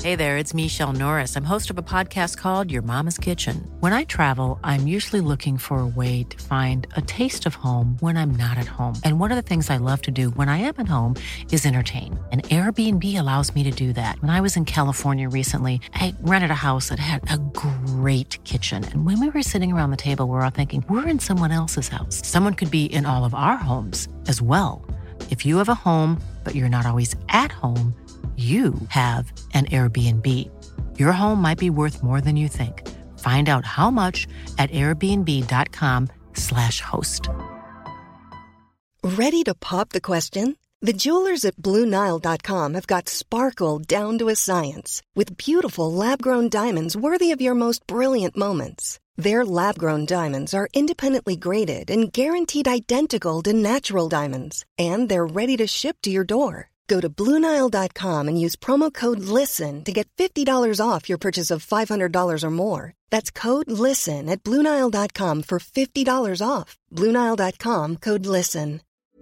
Hey there, it's Michelle Norris. I'm host of a podcast called Your Mama's Kitchen. When I travel, I'm usually looking for a way to find a taste of home when I'm not at home. And one of the things I love to do when I am at home is entertain. And Airbnb allows me to do that. When I was in California recently, I rented a house that had a great kitchen. And when we were sitting around the table, we were all thinking, we're in someone else's house. Someone could be in all of our homes as well. If you have a home, but you're not always at home, you have an Airbnb. Your home might be worth more than you think. Find out how much at airbnb.com/host. Ready to pop the question? The jewelers at BlueNile.com have got sparkle down to a science with beautiful lab-grown diamonds worthy of your most brilliant moments. Their lab-grown diamonds are independently graded and guaranteed identical to natural diamonds, and they're ready to ship to your door. Go to BlueNile.com and use promo code LISTEN to get $50 off your purchase of $500 or more. That's code LISTEN at BlueNile.com for $50 off. BlueNile.com, code LISTEN.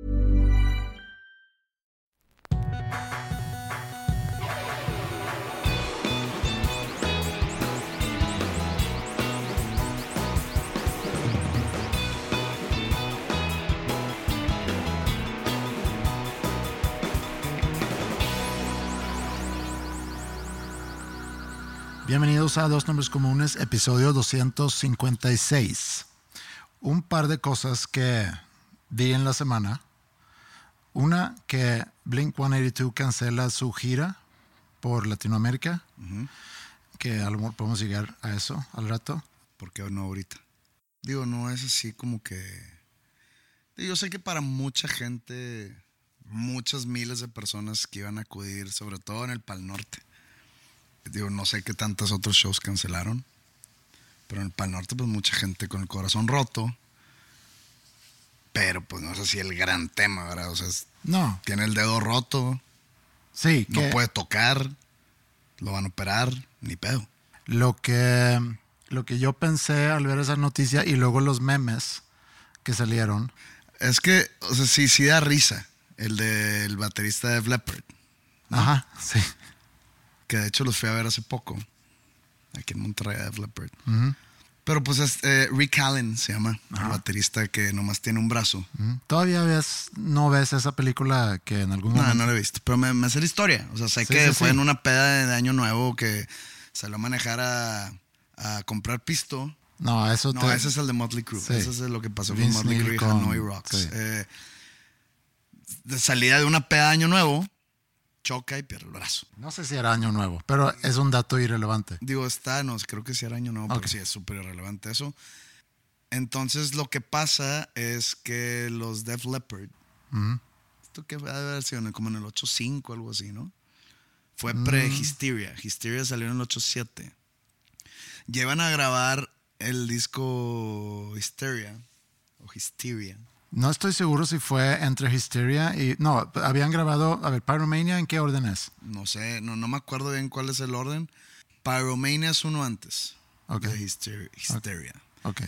Bienvenidos a Dos Nombres Comunes, episodio 256. Un par de cosas que vi en la semana. Una, que Blink-182 cancela su gira por Latinoamérica. Uh-huh. Que a lo mejor podemos llegar a eso al rato. ¿Por qué no ahorita? Digo, no es así como que... Yo sé que para mucha gente, muchas miles de personas que iban a acudir, sobre todo en el Pal Norte. Digo, no sé qué tantos otros shows cancelaron, pero en el Pal Norte pues mucha gente con el corazón roto, pero pues no es así el gran tema, ¿verdad? O sea, no. Tiene el dedo roto, sí, no puede tocar, lo van a operar, ni pedo. Lo que yo pensé al ver esa noticia y luego los memes que salieron. Es que, o sea, sí da risa el del baterista de Def Leppard, ¿no? Ajá, sí. Que de hecho los fui a ver hace poco, aquí en Monterrey, Def Leppard. Uh-huh. Pero pues Rick Allen se llama, uh-huh, el baterista que nomás tiene un brazo. Uh-huh. ¿Todavía no ves esa película que en algún momento? No la he visto, pero me sé la historia. O sea, sé que fue en una peda de Año Nuevo que salió a manejar a comprar pisto. No, ese es el de Motley Crue. Sí. Ese es lo que pasó Vince con Motley Crue y Hanoi Rocks. Sí. De salida de una peda de Año Nuevo, choca y pierde el brazo. No sé si era Año Nuevo, pero es un dato irrelevante. Digo, creo que sí era Año Nuevo, porque sí es súper irrelevante eso. Entonces lo que pasa es que los Def Leppard, uh-huh, esto que debe haber sido como en el 8.5, algo así, ¿no? Fue pre-Hysteria. Hysteria salió en el 8.7. Llevan a grabar el disco Hysteria. No estoy seguro si fue entre Hysteria y... No, habían grabado... A ver, Pyromania, ¿en qué orden es? No sé, no me acuerdo bien cuál es el orden. Pyromania es uno antes. Okay. De Hysteria. Ok.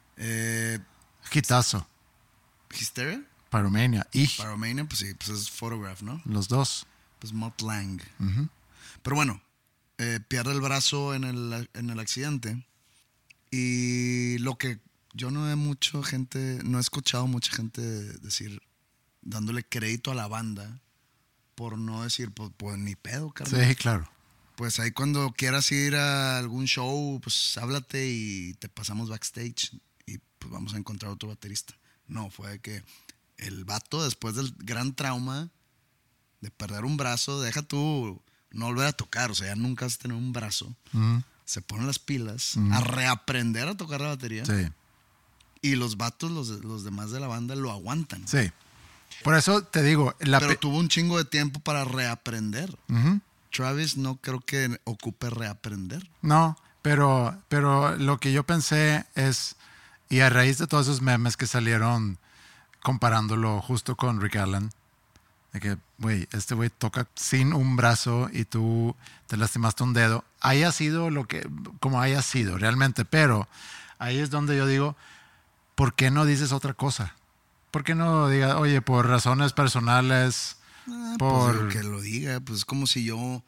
Hitazo. ¿Hysteria? Pyromania. Pyromania, pues sí, pues es Photograph, ¿no? Los dos. Pues Mutt Lange. Uh-huh. Pero bueno, pierde el brazo en el accidente. Y lo que... Yo no he escuchado mucha gente decir, dándole crédito a la banda, por no decir, pues ni pedo, carnal. Sí, claro. Pues ahí cuando quieras ir a algún show, pues háblate y te pasamos backstage y pues vamos a encontrar otro baterista. No, fue que el vato, después del gran trauma de perder un brazo, deja tú no volver a tocar, o sea, ya nunca vas a tener un brazo. Uh-huh. Se ponen las pilas a reaprender a tocar la batería. Sí. Y los vatos, los demás de la banda, lo aguantan. Sí. Por eso te digo... Pero tuvo un chingo de tiempo para reaprender. Uh-huh. Travis no creo que ocupe reaprender. No, pero lo que yo pensé es... Y a raíz de todos esos memes que salieron comparándolo justo con Rick Allen, de que, este güey toca sin un brazo y tú te lastimaste un dedo. Haya sido como haya sido realmente, pero ahí es donde yo digo... ¿Por qué no dices otra cosa? ¿Por qué no digas, oye, por razones personales? Pues que lo diga. Pues es como si yo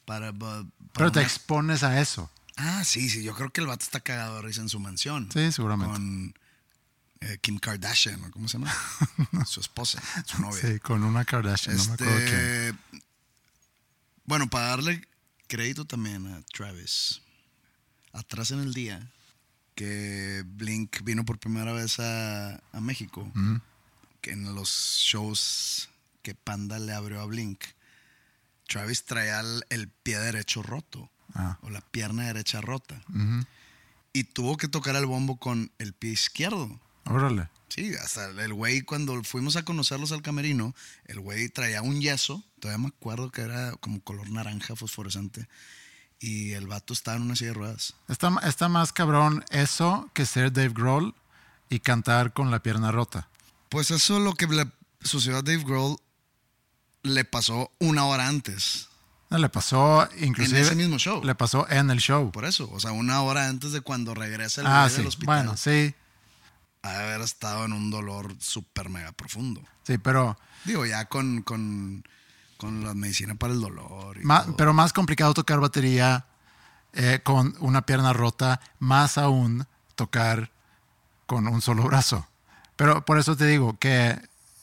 Pero te expones a eso. Ah, sí. Yo creo que el vato está cagado de risa en su mansión. Sí, seguramente. Con Kim Kardashian, ¿no? ¿Cómo se llama? Su esposa, su novia. Sí, con una Kardashian, no me acuerdo quién. Bueno, para darle crédito también a Travis, atrás en el día que Blink vino por primera vez a México, que en los shows que Panda le abrió a Blink, Travis traía el pie derecho roto, o la pierna derecha rota, y tuvo que tocar el bombo con el pie izquierdo. Órale. Sí, hasta el güey, cuando fuimos a conocerlos al camerino, el güey traía un yeso, todavía me acuerdo que era como color naranja fosforescente, y el vato estaba en una silla de ruedas. Está más cabrón eso que ser Dave Grohl y cantar con la pierna rota. Pues eso es lo que le sucedió a Dave Grohl, le pasó una hora antes. No, le pasó inclusive... En ese mismo show. Le pasó en el show. Por eso, o sea, una hora antes de cuando regresa el güey del hospital. Bueno, sí. A haber estado en un dolor súper mega profundo. Sí, pero... Digo, ya con la medicina para el dolor. Pero más complicado tocar batería con una pierna rota, más aún tocar con un solo brazo. Pero por eso te digo que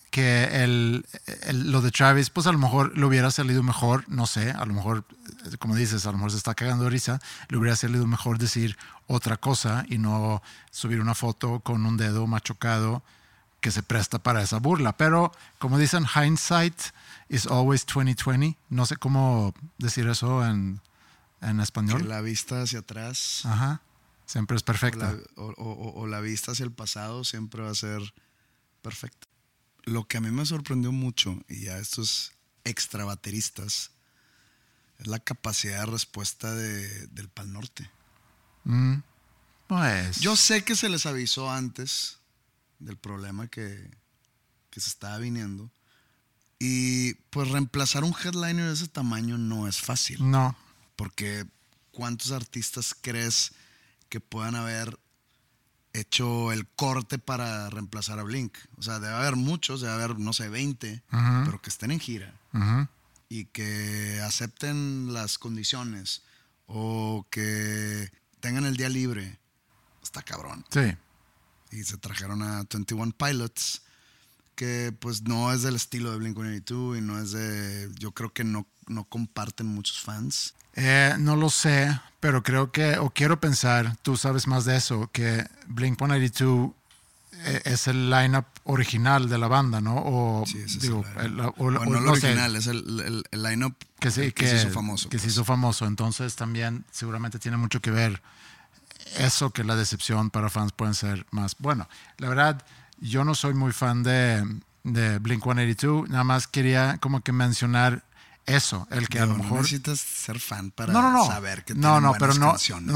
lo de Travis, pues a lo mejor le hubiera salido mejor, no sé, a lo mejor, como dices, a lo mejor se está cagando de risa, le hubiera salido mejor decir otra cosa y no subir una foto con un dedo machucado que se presta para esa burla. Pero como dicen, hindsight is always 20/20. No sé cómo decir eso en español. Que la vista hacia atrás. Ajá. Siempre es perfecta. O la vista hacia el pasado siempre va a ser perfecta. Lo que a mí me sorprendió mucho, y a estos extra bateristas, es la capacidad de respuesta del Pal Norte. Pues... Yo sé que se les avisó antes del problema que se estaba viniendo. Y pues reemplazar un headliner de ese tamaño no es fácil. No. Porque ¿cuántos artistas crees que puedan haber hecho el corte para reemplazar a Blink? O sea, debe haber muchos, debe haber, no sé, 20, pero que estén en gira y que acepten las condiciones o que tengan el día libre. Está cabrón. Sí. Y se trajeron a 21 Pilots, que pues no es del estilo de Blink-182 y no es de... Yo creo que no comparten muchos fans. No lo sé, pero creo que, o quiero pensar, tú sabes más de eso, que Blink-182 es el lineup original de la banda, ¿no? O, sí, ese digo, es el no el original, es el lineup que se hizo famoso. Que se hizo famoso. Entonces también seguramente tiene mucho que ver eso, que la decepción para fans pueden ser más. Bueno, la verdad, yo no soy muy fan de Blink-182, nada más quería como que mencionar eso, el que a lo mejor... No necesitas ser fan para saber que tienen buenas canciones.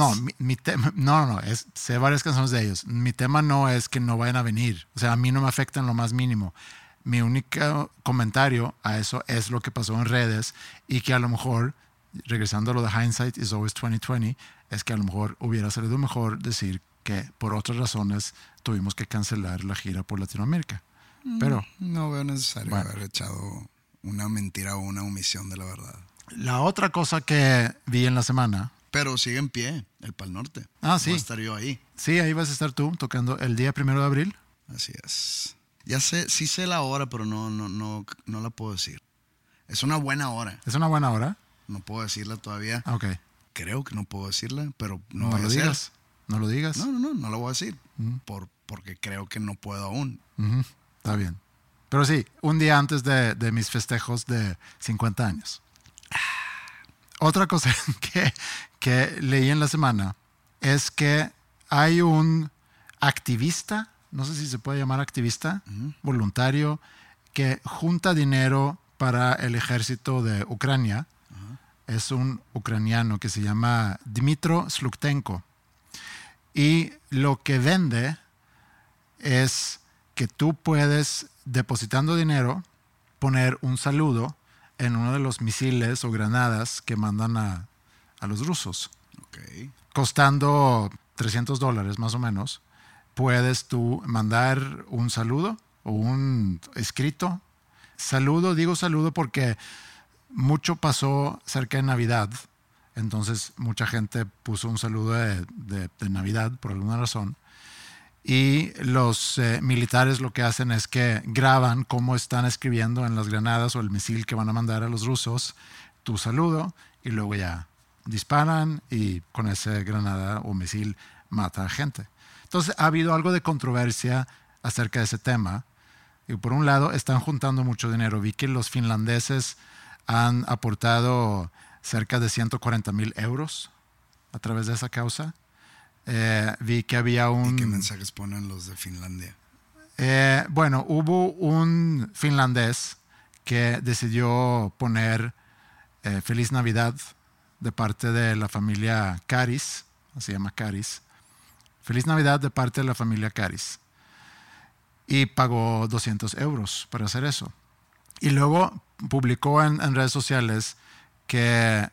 Sé varias canciones de ellos. Mi tema no es que no vayan a venir. O sea, a mí no me afecta en lo más mínimo. Mi único comentario a eso es lo que pasó en redes y que a lo mejor, regresando a lo de hindsight is always 20/20, es que a lo mejor hubiera salido mejor decir que por otras razones tuvimos que cancelar la gira por Latinoamérica. Pero... No veo necesario haber echado una mentira o una omisión de la verdad. La otra cosa que vi en la semana... Pero sigue en pie el Pal Norte. Sí. Voy a estar yo ahí. Sí, ahí vas a estar tú tocando el día 1 de abril. Así es. Ya sé, sí sé la hora, pero no la puedo decir. Es una buena hora. ¿Es una buena hora? No puedo decirla todavía. Ok. Creo que no puedo decirla, pero no lo digas. No lo digas. No lo voy a decir. Porque creo que no puedo aún. Está bien. Pero sí, un día antes de mis festejos de 50 años. Otra cosa que leí en la semana es que hay un activista, no sé si se puede llamar activista, voluntario, que junta dinero para el ejército de Ucrania. Es un ucraniano que se llama Dmytro Sluktenko. Y lo que vende es que tú puedes, depositando dinero, poner un saludo en uno de los misiles o granadas que mandan a los rusos. Okay. Costando $300 más o menos, puedes tú mandar un saludo o un escrito. Digo saludo porque mucho pasó cerca de Navidad. Entonces mucha gente puso un saludo de Navidad por alguna razón. Y los militares lo que hacen es que graban cómo están escribiendo en las granadas o el misil que van a mandar a los rusos tu saludo, y luego ya disparan y con esa granada o misil mata a gente. Entonces ha habido algo de controversia acerca de ese tema. Y por un lado están juntando mucho dinero. Vi que los finlandeses han aportado cerca de 140,000 euros a través de esa causa. Vi que había un... ¿Y qué mensajes ponen los de Finlandia? Bueno, hubo un finlandés que decidió poner Feliz Navidad de parte de la familia Karis, se llama Karis. Feliz Navidad de parte de la familia Karis. Y pagó 200 euros para hacer eso. Y luego publicó en redes sociales que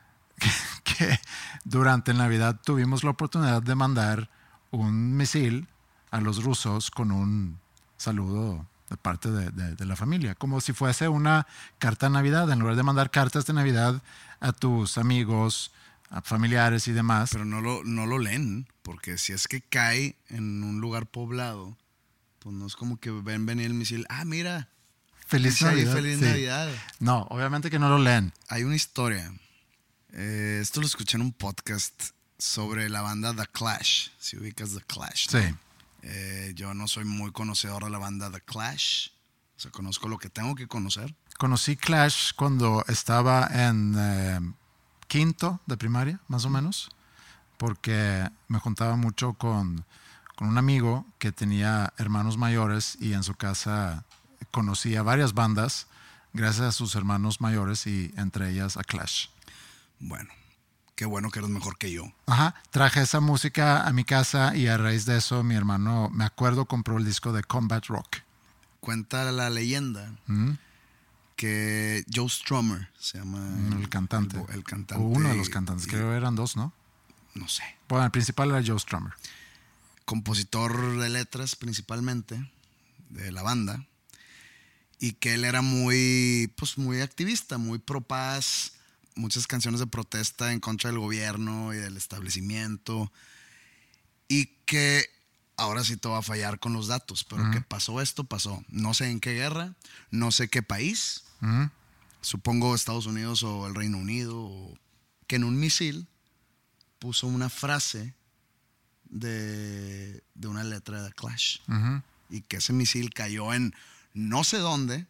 durante Navidad tuvimos la oportunidad de mandar un misil a los rusos con un saludo de parte de la familia, como si fuese una carta de Navidad, en lugar de mandar cartas de Navidad a tus amigos, a familiares y demás. Pero no lo leen, porque si es que cae en un lugar poblado, pues no es como que ven venir el misil. Ah, mira, Feliz Navidad. Feliz sí. Navidad. No, obviamente que no lo leen. Hay una historia. Esto lo escuché en un podcast sobre la banda The Clash. Si ubicas The Clash, ¿no? Sí. Yo no soy muy conocedor de la banda The Clash. O sea, conozco lo que tengo que conocer. Conocí Clash cuando estaba en quinto de primaria, más o menos, porque me juntaba mucho con un amigo que tenía hermanos mayores y en su casa conocía varias bandas gracias a sus hermanos mayores y entre ellas a Clash. Bueno, qué bueno que eres mejor que yo. Ajá, traje esa música a mi casa y a raíz de eso mi hermano, me acuerdo, compró el disco de Combat Rock. Cuenta la leyenda que Joe Strummer se llama el cantante. El cantante. O uno de los cantantes, creo eran dos, ¿no? No sé. Bueno, el principal era Joe Strummer. Compositor de letras principalmente de la banda, y que él era muy activista, muy pro paz, muchas canciones de protesta en contra del gobierno y del establecimiento, y que ahora sí te va a fallar con los datos, pero que pasó. No sé en qué guerra, no sé qué país, supongo Estados Unidos o el Reino Unido, o que en un misil puso una frase de una letra de The Clash, y que ese misil cayó en no sé dónde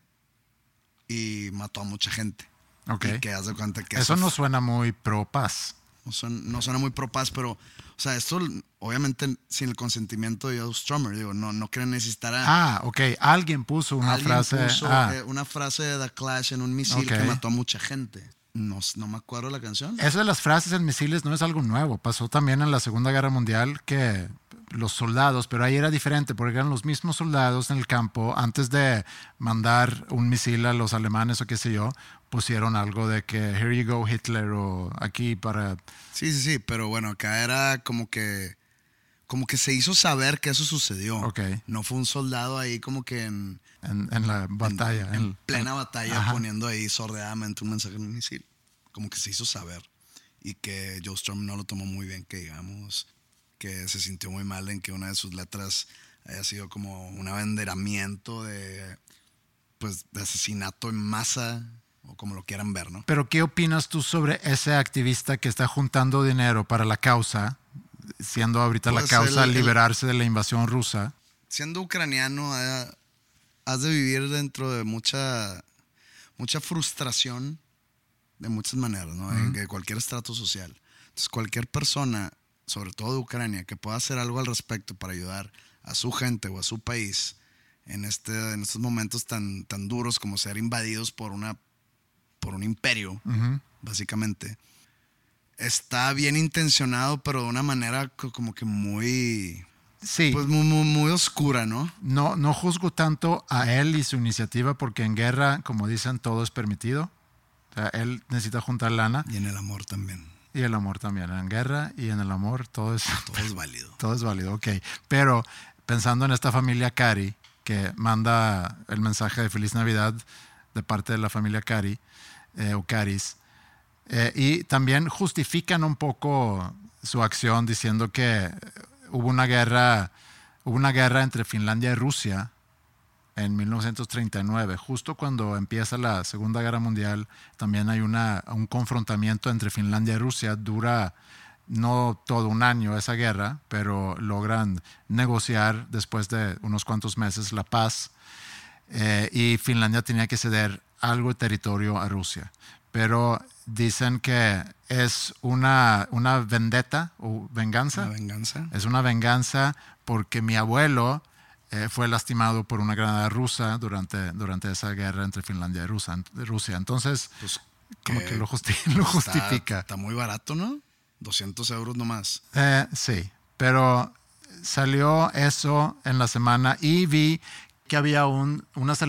y mató a mucha gente. Okay. Y que haz de cuenta que eso no suena muy pro paz. No suena muy pro paz, pero, o sea, esto obviamente sin el consentimiento de Joe Strummer, digo, no creen necesitar a... Ok. Alguien puso una frase. Una frase de The Clash en un misil que mató a mucha gente. No me acuerdo la canción. Eso de las frases en misiles no es algo nuevo. Pasó también en la Segunda Guerra Mundial, que los soldados, pero ahí era diferente porque eran los mismos soldados en el campo, antes de mandar un misil a los alemanes o qué sé yo, pusieron algo de que here you go Hitler, o aquí para... Sí, pero bueno, acá era como que se hizo saber que eso sucedió. Okay. No fue un soldado ahí como que en la batalla. En plena batalla, poniendo ahí sordeadamente un mensaje en un misil. Como que se hizo saber. Y que Joe Strummer no lo tomó muy bien, que digamos, que se sintió muy mal en que una de sus letras haya sido como un abanderamiento de asesinato en masa, o como lo quieran ver, ¿no? Pero ¿qué opinas tú sobre ese activista que está juntando dinero para la causa, siendo ahorita la causa liberarse de la invasión rusa? Siendo ucraniano, has de vivir dentro de mucha frustración de muchas maneras, ¿no? De cualquier estrato social. Entonces, cualquier persona, sobre todo de Ucrania, que pueda hacer algo al respecto para ayudar a su gente o a su país en estos momentos tan duros como ser invadidos por un imperio, básicamente, está bien intencionado, pero de una manera como que muy... Sí. Pues muy oscura, ¿no? No juzgo tanto a él y su iniciativa, porque en guerra, como dicen, todo es permitido. O sea, él necesita juntar lana. Y en el amor también. Y el amor también. En guerra y en el amor todo es válido. Todo es válido, ok. Pero pensando en esta familia Cari, que manda el mensaje de Feliz Navidad de parte de la familia Cari, Eucaris. Y también justifican un poco su acción diciendo que hubo una guerra entre Finlandia y Rusia en 1939. Justo cuando empieza la Segunda Guerra Mundial, también hay un confrontamiento entre Finlandia y Rusia. Dura no todo un año esa guerra, pero logran negociar después de unos cuantos meses la paz. Y Finlandia tenía que ceder algo de territorio a Rusia. Pero dicen que es una vendetta o venganza. ¿Una venganza? Es una venganza porque mi abuelo fue lastimado por una granada rusa durante esa guerra entre Finlandia y Rusia. Entonces, Pues, como que lo justifica. Está muy barato, ¿no? 200 euros nomás. Sí, pero salió eso en la semana y vi que había un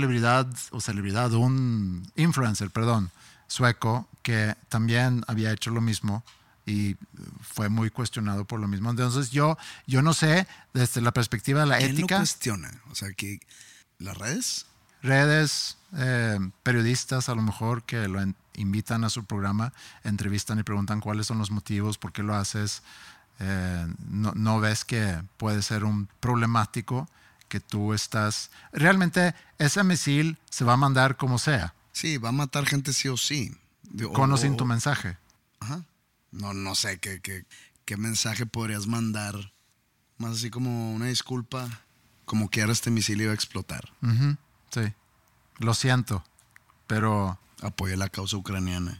influencer, sueco, que también había hecho lo mismo y fue muy cuestionado por lo mismo. Entonces yo no sé, desde la perspectiva de la ¿Quién ética, lo cuestiona? O sea, que las redes, periodistas a lo mejor que lo invitan a su programa, entrevistan y preguntan cuáles son los motivos, por qué lo haces. No ves que puede ser un problemático que tú estás... Realmente ese misil se va a mandar como sea. Sí, va a matar gente sí o sí. Con o sin tu mensaje. Ajá. No sé qué mensaje podrías mandar. Más así como una disculpa. Como que ahora este misil iba a explotar. Uh-huh. Sí. Lo siento, pero... Apoya la causa ucraniana.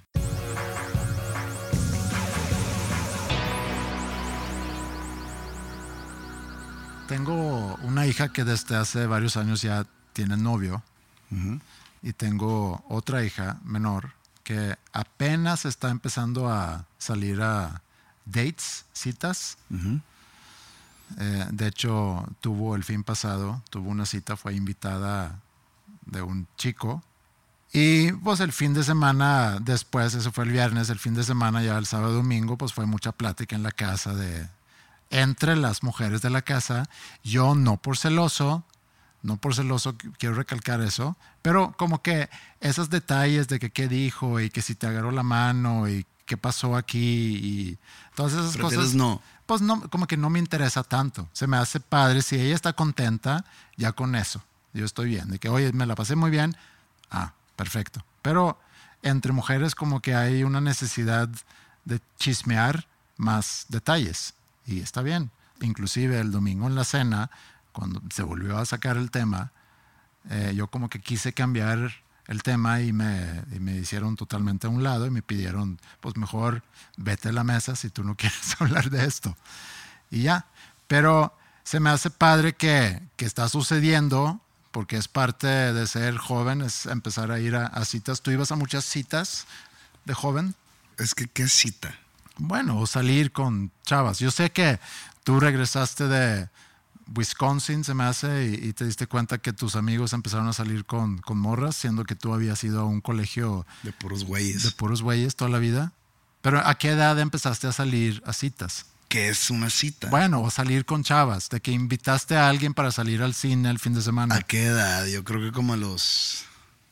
Tengo una hija que desde hace varios años ya tiene novio. Uh-huh. Y tengo otra hija menor que apenas está empezando a salir a dates, citas. Uh-huh. De hecho, el fin pasado, tuvo una cita, fue invitada de un chico. Y pues el fin de semana después, eso fue el viernes, el fin de semana ya el sábado domingo, pues fue mucha plática en la casa entre las mujeres de la casa. Yo no por celoso, quiero recalcar eso, pero como que esos detalles de que qué dijo y que si te agarró la mano y qué pasó aquí y todas esas cosas. No. Pues no, como que no me interesa tanto. Se me hace padre. Si ella está contenta, ya con eso. Yo estoy bien. De que, oye, me la pasé muy bien. Perfecto. Pero entre mujeres como que hay una necesidad de chismear más detalles. Y está bien. Inclusive el domingo en la cena, cuando se volvió a sacar el tema, yo como que quise cambiar el tema y me hicieron totalmente a un lado y me pidieron, pues mejor vete a la mesa si tú no quieres hablar de esto. Y ya. Pero se me hace padre que está sucediendo, porque es parte de ser joven, es empezar a ir a citas. ¿Tú ibas a muchas citas de joven? Es que, ¿qué cita? Bueno, o salir con chavas. Yo sé que tú regresaste de Wisconsin, se me hace, y te diste cuenta que tus amigos empezaron a salir con morras, siendo que tú habías ido a un colegio de puros güeyes. De puros güeyes toda la vida. Pero ¿a qué edad empezaste a salir a citas? ¿Qué es una cita? Bueno, o salir con chavas, de que invitaste a alguien para salir al cine el fin de semana. ¿A qué edad? Yo creo que como a los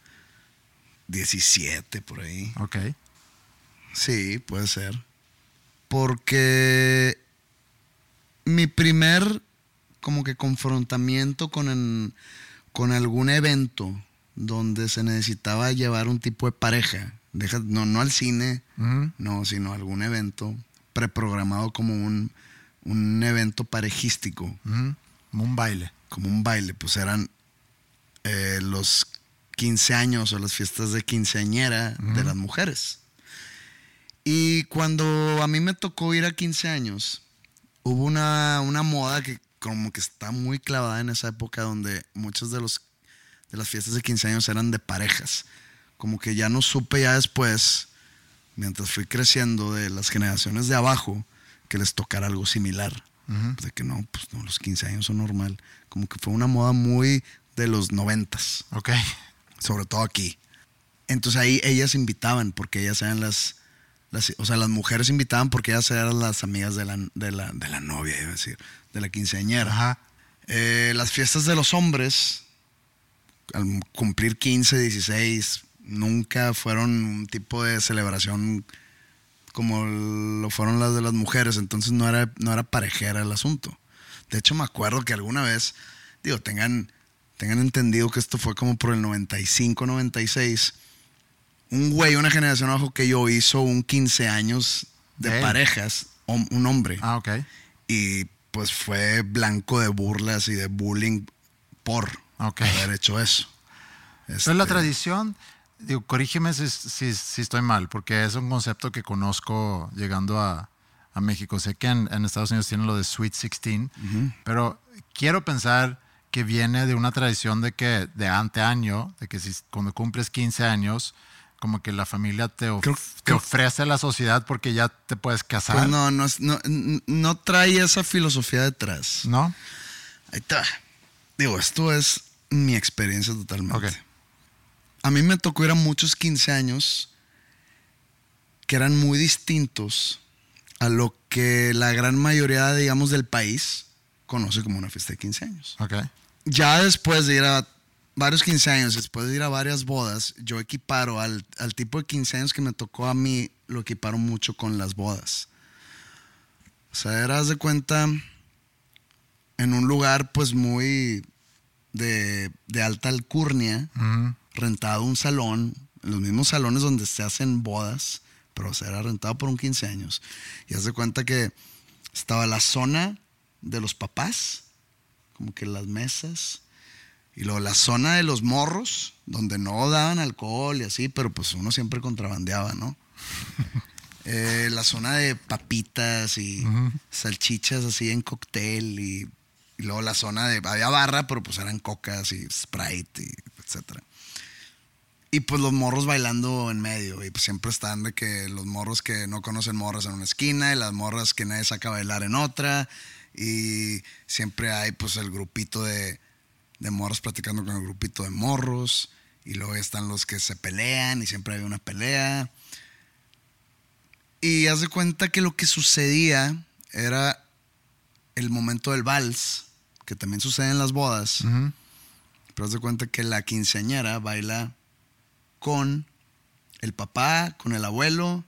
17 por ahí. Ok. Sí, puede ser. Porque mi primer como que confrontamiento con algún evento donde se necesitaba llevar un tipo de pareja, no al cine, no, sino algún evento preprogramado como un evento parejístico. Como un baile. Como un baile, pues eran los 15 años o las fiestas de quinceañera de las mujeres. Y cuando a mí me tocó ir a 15 años, hubo una moda que como que está muy clavada en esa época, donde muchas de las fiestas de 15 años eran de parejas. Como que ya no supe ya después, mientras fui creciendo, de las generaciones de abajo, que les tocara algo similar. De que no, pues no, los 15 años son normal. Como que fue una moda muy de los 90s. Ok. Sobre todo aquí. Entonces ahí ellas invitaban, porque ellas eran o sea, las mujeres invitaban porque ellas eran las amigas de la novia, iba a decir, de la quinceañera. Ajá. Las fiestas de los hombres, al cumplir 15, 16, nunca fueron un tipo de celebración como lo fueron las de las mujeres, entonces no era parejera el asunto. De hecho, me acuerdo que alguna vez, digo, tengan entendido que esto fue como por el 95, 96, un güey, una generación abajo que yo, hizo un 15 años de parejas, un hombre. Ah, ok. Y pues fue blanco de burlas y de bullying por haber hecho eso. Pero la tradición, digo, corrígeme si estoy mal, porque es un concepto que conozco llegando a México. Sé que en Estados Unidos tienen lo de Sweet 16, pero quiero pensar que viene de una tradición de que de anteaño, de que cuando cumples 15 años, como que la familia te ofrece a la sociedad porque ya te puedes casar. Pues no trae esa filosofía detrás. ¿No? Ahí está. Digo, esto es mi experiencia totalmente. Okay. A mí me tocó ir a muchos 15 años que eran muy distintos a lo que la gran mayoría, digamos, del país conoce como una fiesta de 15 años. Okay. Ya después de ir a varios 15 años, después de ir a varias bodas, yo equiparo al tipo de 15 años que me tocó a mí, lo equiparo mucho con las bodas. O sea, eras de cuenta en un lugar pues muy de alta alcurnia, rentado un salón, en los mismos salones donde se hacen bodas, pero o sea, era rentado por un 15 años. Y haz de cuenta que estaba la zona de los papás, como que las mesas, y luego la zona de los morros, donde no daban alcohol y así, pero pues uno siempre contrabandeaba, ¿no? La zona de papitas y salchichas así en cóctel y luego la zona de... Había barra, pero pues eran cocas y Sprite y etcétera. Y pues los morros bailando en medio. Y pues siempre están de que los morros que no conocen morras en una esquina y las morras que nadie saca a bailar en otra. Y siempre hay pues el grupito de morros platicando con el grupito de morros. Y luego están los que se pelean y siempre hay una pelea. Y haz de cuenta que lo que sucedía era el momento del vals, que también sucede en las bodas. Pero haz de cuenta que la quinceañera baila con el papá, con el abuelo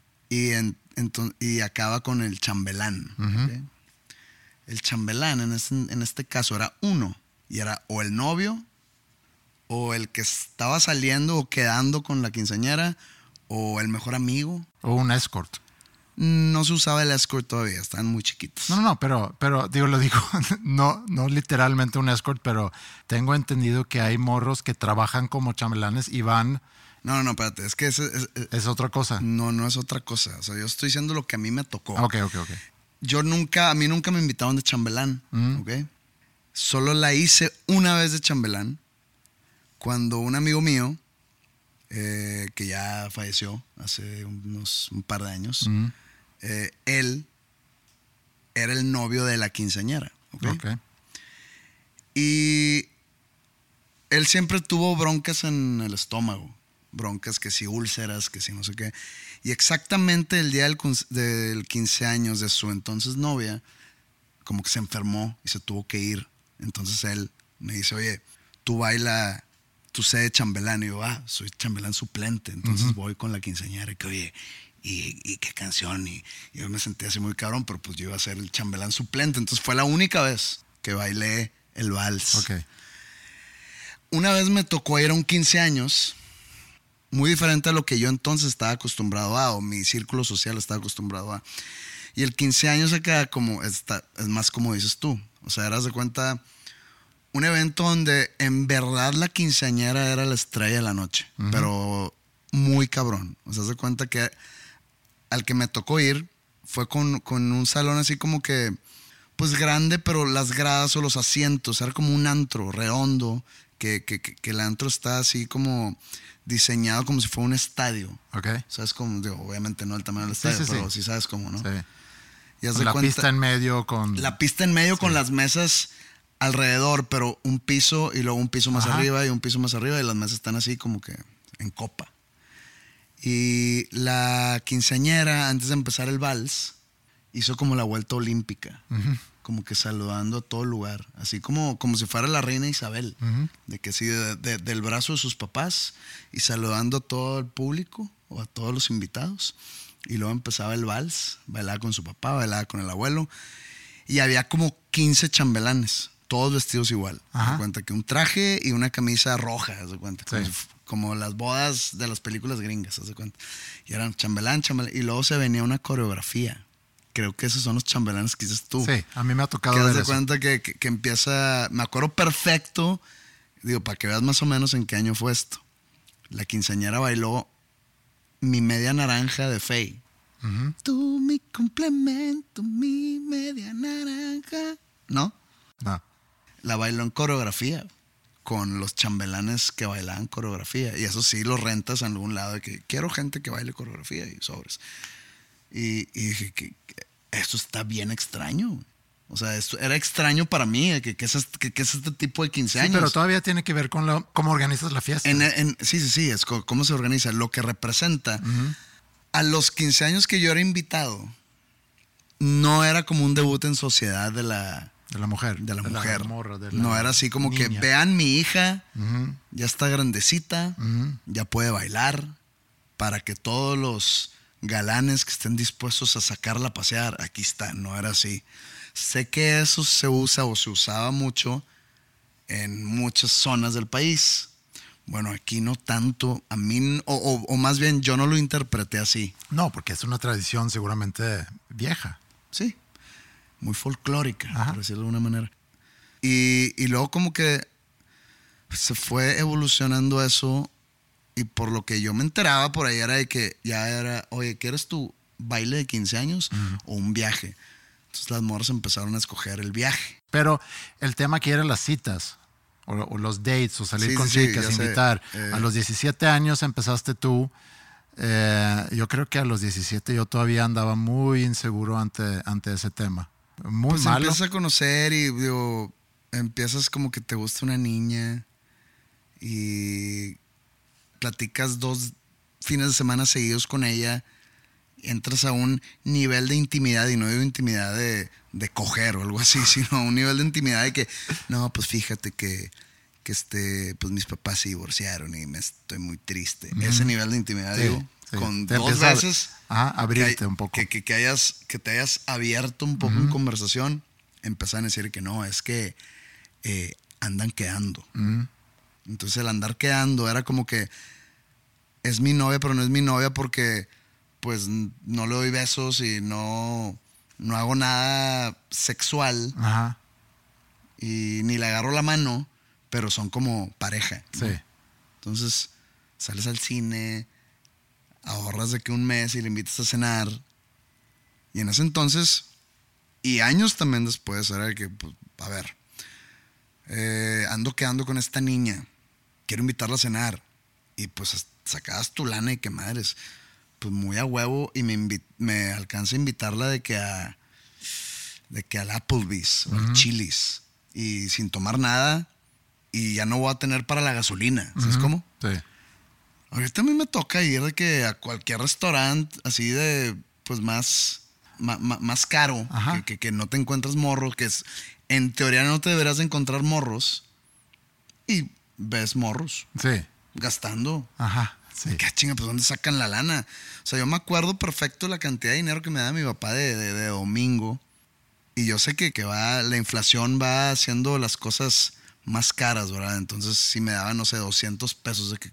y acaba con el chambelán. ¿Okay? El chambelán en este caso era uno, y era o el novio o el que estaba saliendo o quedando con la quinceañera o el mejor amigo. O un escort. No se usaba el escort todavía, estaban muy chiquitos. No, pero digo, lo digo, no literalmente un escort, pero tengo entendido que hay morros que trabajan como chambelanes y van... No, espérate, es que es otra cosa. No es otra cosa. O sea, yo estoy diciendo lo que a mí me tocó. Ok. A mí nunca me invitaron de chambelán, ¿ok? Solo la hice una vez de chambelán cuando un amigo mío, que ya falleció hace un par de años, él era el novio de la quinceañera, ¿ok? Y él siempre tuvo broncas en el estómago. Broncas, que si úlceras, que si no sé qué. Y exactamente el día del 15 años de su entonces novia, como que se enfermó y se tuvo que ir. Entonces él me dice, oye, tú sé de chambelán. Y yo, soy chambelán suplente. Entonces voy con la quinceañera y que, oye, ¿y qué canción? Y yo me sentí así muy cabrón, pero pues yo iba a ser el chambelán suplente. Entonces fue la única vez que bailé el vals. Okay. Una vez me tocó ir a un 15 años... muy diferente a lo que yo entonces estaba acostumbrado a, o mi círculo social estaba acostumbrado a. Y el 15 años acá es más como dices tú. O sea, eras de cuenta un evento donde en verdad la quinceañera era la estrella de la noche, pero muy cabrón. O sea, haz de cuenta que al que me tocó ir fue con un salón así como que, pues grande, pero las gradas o los asientos, era como un antro redondo, que el antro está así como... diseñado como si fuera un estadio. Okay. ¿Sabes cómo? Digo, obviamente no el tamaño del estadio, pero sí sabes cómo, ¿no? Sí. Y haz con de la cuenta, pista en medio con... La pista en medio con las mesas alrededor, pero un piso y luego un piso más arriba y un piso más arriba, y las mesas están así como que en copa. Y la quinceañera, antes de empezar el vals, hizo como la vuelta olímpica. Como que saludando a todo lugar. Así como si fuera la reina Isabel. De que sí, del brazo de sus papás y saludando a todo el público o a todos los invitados. Y luego empezaba el vals, bailaba con su papá, bailaba con el abuelo. Y había como 15 chambelanes, todos vestidos igual. Se cuenta que un traje y una camisa roja, se cuenta. Sí. Como las bodas de las películas gringas, se cuenta. Y eran chambelán. Y luego se venía una coreografía. Creo que esos son los chambelanes que dices tú. Sí, a mí me ha tocado ver eso. Que das de cuenta que empieza... Me acuerdo perfecto, digo, para que veas más o menos en qué año fue esto. La quinceañera bailó Mi Media Naranja de Faye. Tú, mi complemento, mi media naranja. ¿No? No. La bailó en coreografía con los chambelanes que bailaban coreografía. Y eso sí lo rentas en algún lado de que quiero gente que baile coreografía y sobres. Y dije que esto está bien extraño. O sea, esto era extraño para mí, que es este tipo de 15 años. Sí, pero todavía tiene que ver con cómo organizas la fiesta. Sí, es cómo se organiza, lo que representa. A los 15 años que yo era invitado, no era como un debut en sociedad de la mujer. De la mujer. Morra, no era así como niña. Que vean mi hija, ya está grandecita, ya puede bailar, para que todos los galanes que estén dispuestos a sacarla a pasear, aquí está. No era así. Sé que eso se usa o se usaba mucho en muchas zonas del país. Bueno, aquí no tanto. A mí, o más bien yo no lo interpreté así. No, porque es una tradición seguramente vieja. Sí, muy folclórica, por decirlo de alguna manera. Y luego como que se fue evolucionando eso. Y por lo que yo me enteraba por ahí era de que ya era, oye, ¿quieres tu baile de 15 años o un viaje? Entonces las morras empezaron a escoger el viaje. Pero el tema aquí era las citas, o los dates, o salir con chicas, invitar. A los 17 años empezaste tú. Yo creo que a los 17 yo todavía andaba muy inseguro ante ese tema. Muy pues malo. Empiezas a conocer y digo, empiezas como que te gusta una niña y platicas 2 fines de semana seguidos con ella, entras a un nivel de intimidad, y no digo intimidad de coger o algo así, sino a un nivel de intimidad de que, no, pues fíjate que pues mis papás se divorciaron y me estoy muy triste. Ese nivel de intimidad, digo, con te 2 veces abrirte un poco. Que te hayas abierto un poco en conversación, empezaron a decir que no, es que andan quedando. Entonces el andar quedando era como que es mi novia, pero no es mi novia porque pues no le doy besos y no hago nada sexual. Y ni le agarro la mano, pero son como pareja, ¿no? Sí. Entonces sales al cine, ahorras de que un mes y le invitas a cenar. Y en ese entonces, y años también después, era de que, pues, a ver, ando quedando con esta niña, quiero invitarla a cenar. Y pues sacabas tu lana y qué madres. Pues muy a huevo, y me alcanza a invitarla de que al Applebee's o al Chili's, y sin tomar nada, y ya no voy a tener para la gasolina. ¿Sabes cómo? Sí. Ahorita a mí me toca ir de que a cualquier restaurante así de, pues más caro, que no te encuentras morros, que es, en teoría no te deberías de encontrar morros, y ves morros. Sí. Gastando. Sí. ¿Qué chinga? Pues ¿dónde sacan la lana? O sea, yo me acuerdo perfecto la cantidad de dinero que me da mi papá de domingo. Y yo sé que la inflación va haciendo las cosas más caras, ¿verdad? Entonces, si me daban, no sé, 200 pesos de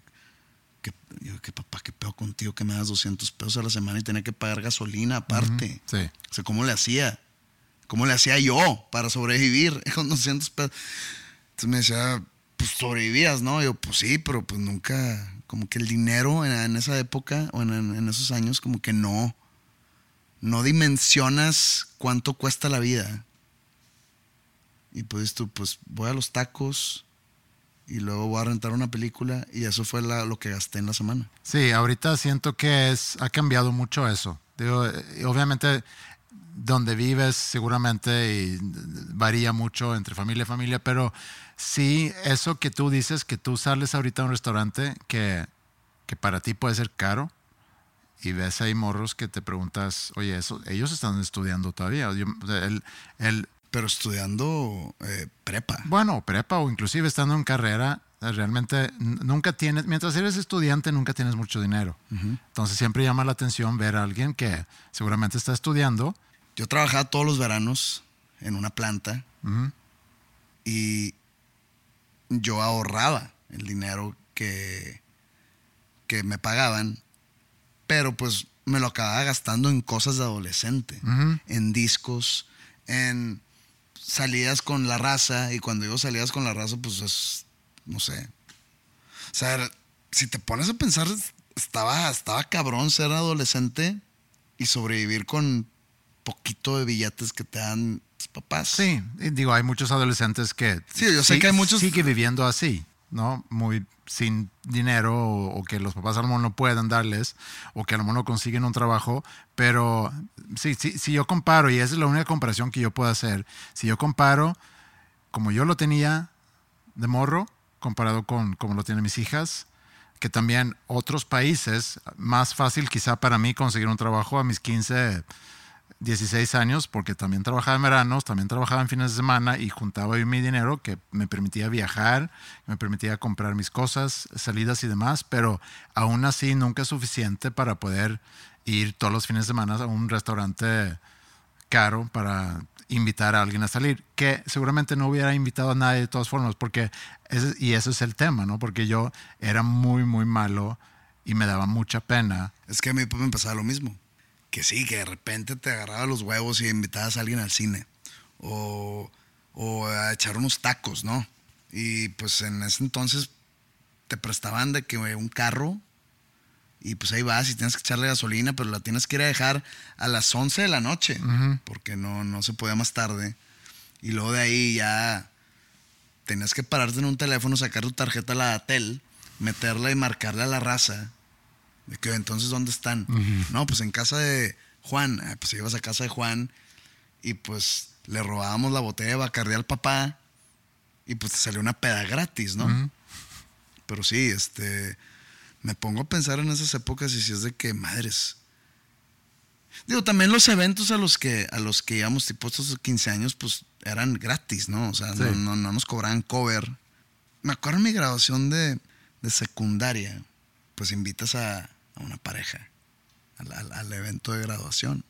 que papá, qué pedo contigo que me das 200 pesos a la semana y tenía que pagar gasolina aparte. Sí. O sea, ¿cómo le hacía? ¿Cómo le hacía yo para sobrevivir con 200 pesos? Entonces me decía, pues sobrevivías, ¿no? Yo, pues sí, pero pues nunca, como que el dinero en esa época o en esos años, como que no dimensionas cuánto cuesta la vida. Y pues tú, pues voy a los tacos y luego voy a rentar una película, y eso fue lo que gasté en la semana. Sí, ahorita siento que ha cambiado mucho eso. Digo, obviamente donde vives seguramente y varía mucho entre familia y familia, pero sí, eso que tú dices, que tú sales ahorita a un restaurante que para ti puede ser caro y ves ahí morros que te preguntas, oye, ellos están estudiando todavía. O sea, Pero estudiando prepa. Bueno, prepa o inclusive estando en carrera, realmente nunca tienes, mientras eres estudiante, nunca tienes mucho dinero. Entonces siempre llama la atención ver a alguien que seguramente está estudiando. Yo trabajaba todos los veranos en una planta y yo ahorraba el dinero que me pagaban, pero pues me lo acababa gastando en cosas de adolescente, en discos, en salidas con la raza. Y cuando digo salidas con la raza, pues es, no sé. O sea, si te pones a pensar, estaba cabrón ser adolescente y sobrevivir con poquito de billetes que te dan tus papás. Sí, y digo, hay muchos adolescentes que sí, yo sé que hay muchos sigue viviendo así, ¿no? Muy sin dinero o que los papás a lo mejor no puedan darles o que a lo mejor no consiguen un trabajo, pero sí, si yo comparo, y esa es la única comparación que yo puedo hacer, si yo comparo como yo lo tenía de morro comparado con como lo tienen mis hijas, que también otros países, más fácil quizá para mí conseguir un trabajo a mis 15, 16 años, porque también trabajaba en veranos, también trabajaba en fines de semana y juntaba yo mi dinero que me permitía viajar, me permitía comprar mis cosas, salidas y demás, pero aún así nunca es suficiente para poder ir todos los fines de semana a un restaurante caro para invitar a alguien a salir, que seguramente no hubiera invitado a nadie de todas formas, porque eso es el tema, ¿no? Porque yo era muy, muy malo y me daba mucha pena. Es que a mí pues me pasaba lo mismo. Que sí, que de repente te agarraba los huevos y invitabas a alguien al cine. O a echar unos tacos, ¿no? Y pues en ese entonces te prestaban de que un carro y pues ahí vas y tienes que echarle gasolina, pero la tienes que ir a dejar a las 11 de la noche, porque no se podía más tarde. Y luego de ahí ya tenías que pararte en un teléfono, sacar tu tarjeta a la Atel, meterla y marcarle a la raza. De que entonces, ¿dónde están? No, pues en casa de Juan. Pues ibas a casa de Juan y pues le robábamos la botella de Bacardí al papá y pues te salió una peda gratis, ¿no? Pero sí, me pongo a pensar en esas épocas y si es de que madres. Digo, también los eventos a los que íbamos, tipo estos 15 años, pues eran gratis, ¿no? O sea, sí. no nos cobraban cover. Me acuerdo en mi graduación de secundaria, pues invitas a una pareja al evento de graduación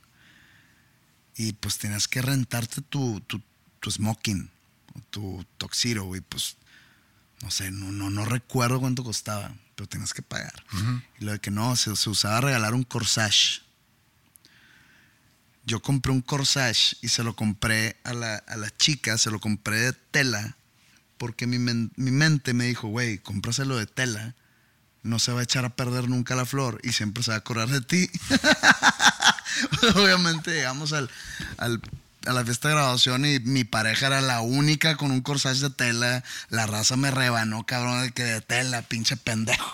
y pues tenías que rentarte tu smoking o tu tuxedo, güey, pues no sé, no recuerdo cuánto costaba, pero tenías que pagar. Y lo de que no, se usaba regalar un corsage. Yo compré un corsage y se lo compré a la chica, se lo compré de tela, porque mi mente me dijo, güey, cómpraselo de tela, no se va a echar a perder nunca la flor y siempre se va a acordar de ti. Obviamente llegamos a la fiesta de graduación y mi pareja era la única con un corsage de tela. La raza me rebanó, cabrón, de que de tela, pinche pendejo.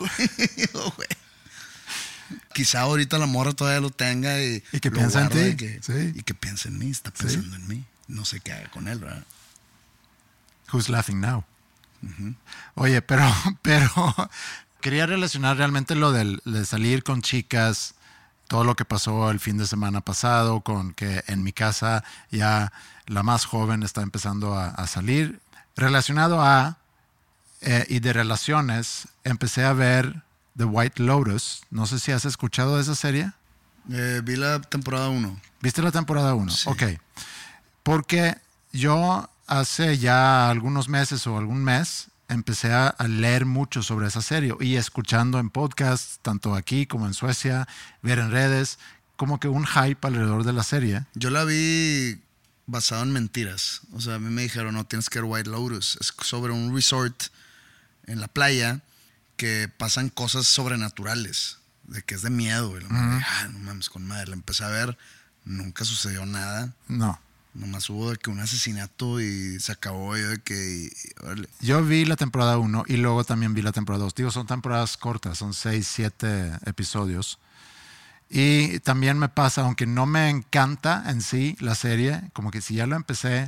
Quizá ahorita la morra todavía lo tenga y que piensa en ti. Y que piensa en mí, está pensando en mí. No sé qué haga con él, ¿verdad? Who's laughing now? Oye, pero quería relacionar realmente lo de salir con chicas, todo lo que pasó el fin de semana pasado, con que en mi casa ya la más joven está empezando a salir. Relacionado y de relaciones, empecé a ver The White Lotus. No sé si has escuchado de esa serie. Vi la temporada 1. ¿Viste la temporada 1? Sí. Ok. Porque yo hace ya algunos meses o algún mes empecé a leer mucho sobre esa serie y escuchando en podcasts, tanto aquí como en Suecia, ver en redes, como que un hype alrededor de la serie. Yo la vi basado en mentiras. O sea, a mí me dijeron, no, tienes que ver White Lotus. Es sobre un resort en la playa que pasan cosas sobrenaturales, de que es de miedo. Y la madre, no mames, con madre. La empecé a ver, nunca sucedió nada. No. Nomás hubo de que un asesinato y se acabó. Yo vi la temporada 1 y luego también vi la temporada 2. Digo, son temporadas cortas, son 6, 7 episodios. Y también me pasa, aunque no me encanta en sí la serie, como que si ya lo empecé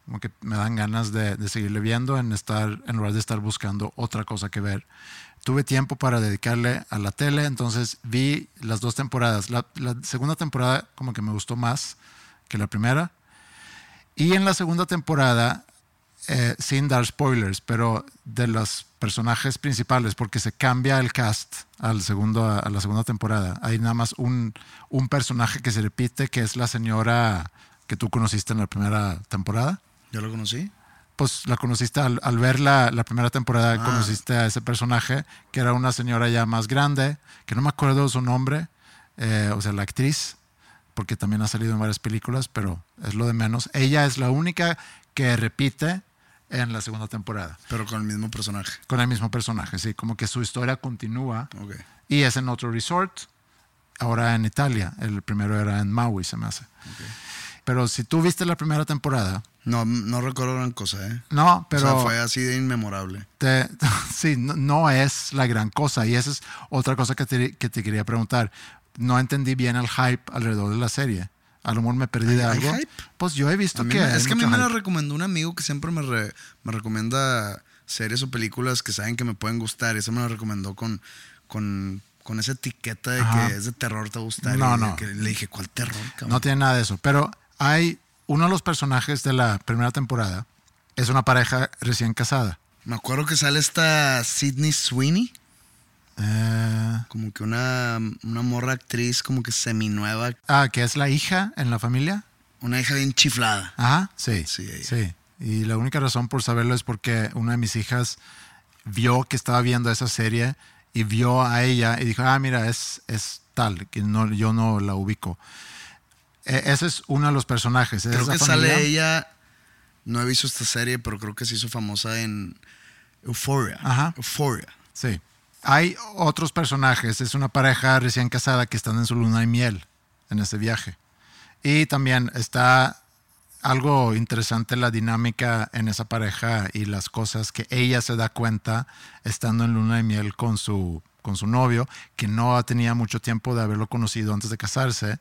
como que me dan ganas de seguirle viendo en lugar de estar buscando otra cosa que ver. Tuve tiempo para dedicarle a la tele, entonces vi las 2 temporadas. La segunda temporada como que me gustó más que la primera. Y en la segunda temporada, sin dar spoilers, pero de los personajes principales, porque se cambia el cast a la segunda temporada. Hay nada más un personaje que se repite, que es la señora que tú conociste en la primera temporada. ¿Yo lo conocí? Pues la conociste al ver la primera temporada, conociste a ese personaje, que era una señora ya más grande, que no me acuerdo su nombre, o sea, la actriz, porque también ha salido en varias películas, pero es lo de menos. Ella es la única que repite en la segunda temporada. Pero con el mismo personaje. Con el mismo personaje, sí, como que su historia continúa. Okay. Y es en otro resort, ahora en Italia. El primero era en Maui, se me hace. Okay. Pero si tú viste la primera temporada... No recuerdo gran cosa, ¿eh? No, pero... O sea, fue así de inmemorable. Sí, no es la gran cosa. Y esa es otra cosa que te quería preguntar. No entendí bien el hype alrededor de la serie. A lo mejor me perdí de algo. ¿Hay hype? Pues yo he visto que... Es que a mí me la recomendó un amigo que siempre me recomienda series o películas que saben que me pueden gustar. Y ese me la recomendó con esa etiqueta de que es de terror, te va a gustar. No. Que le dije, ¿cuál terror, cabrón? No tiene nada de eso. Pero hay... Uno de los personajes de la primera temporada es una pareja recién casada. Me acuerdo que sale esta Sydney Sweeney. Como que una morra actriz como que seminueva. Que es la hija en la familia. Una hija bien chiflada. Ajá, sí. Sí. Y la única razón por saberlo es porque una de mis hijas vio que estaba viendo esa serie y vio a ella y dijo, mira, es tal, que yo no la ubico. Ese es uno de los personajes. Creo que sale ella, no he visto esta serie, pero creo que se hizo famosa en Euphoria. Ajá. Euphoria. Sí. Hay otros personajes, es una pareja recién casada que están en su luna de miel en este viaje. Y también está algo interesante la dinámica en esa pareja y las cosas que ella se da cuenta estando en luna de miel con su novio, que no tenía mucho tiempo de haberlo conocido antes de casarse.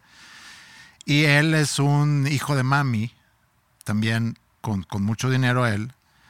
Y él es un hijo de mami, también con mucho dinero él,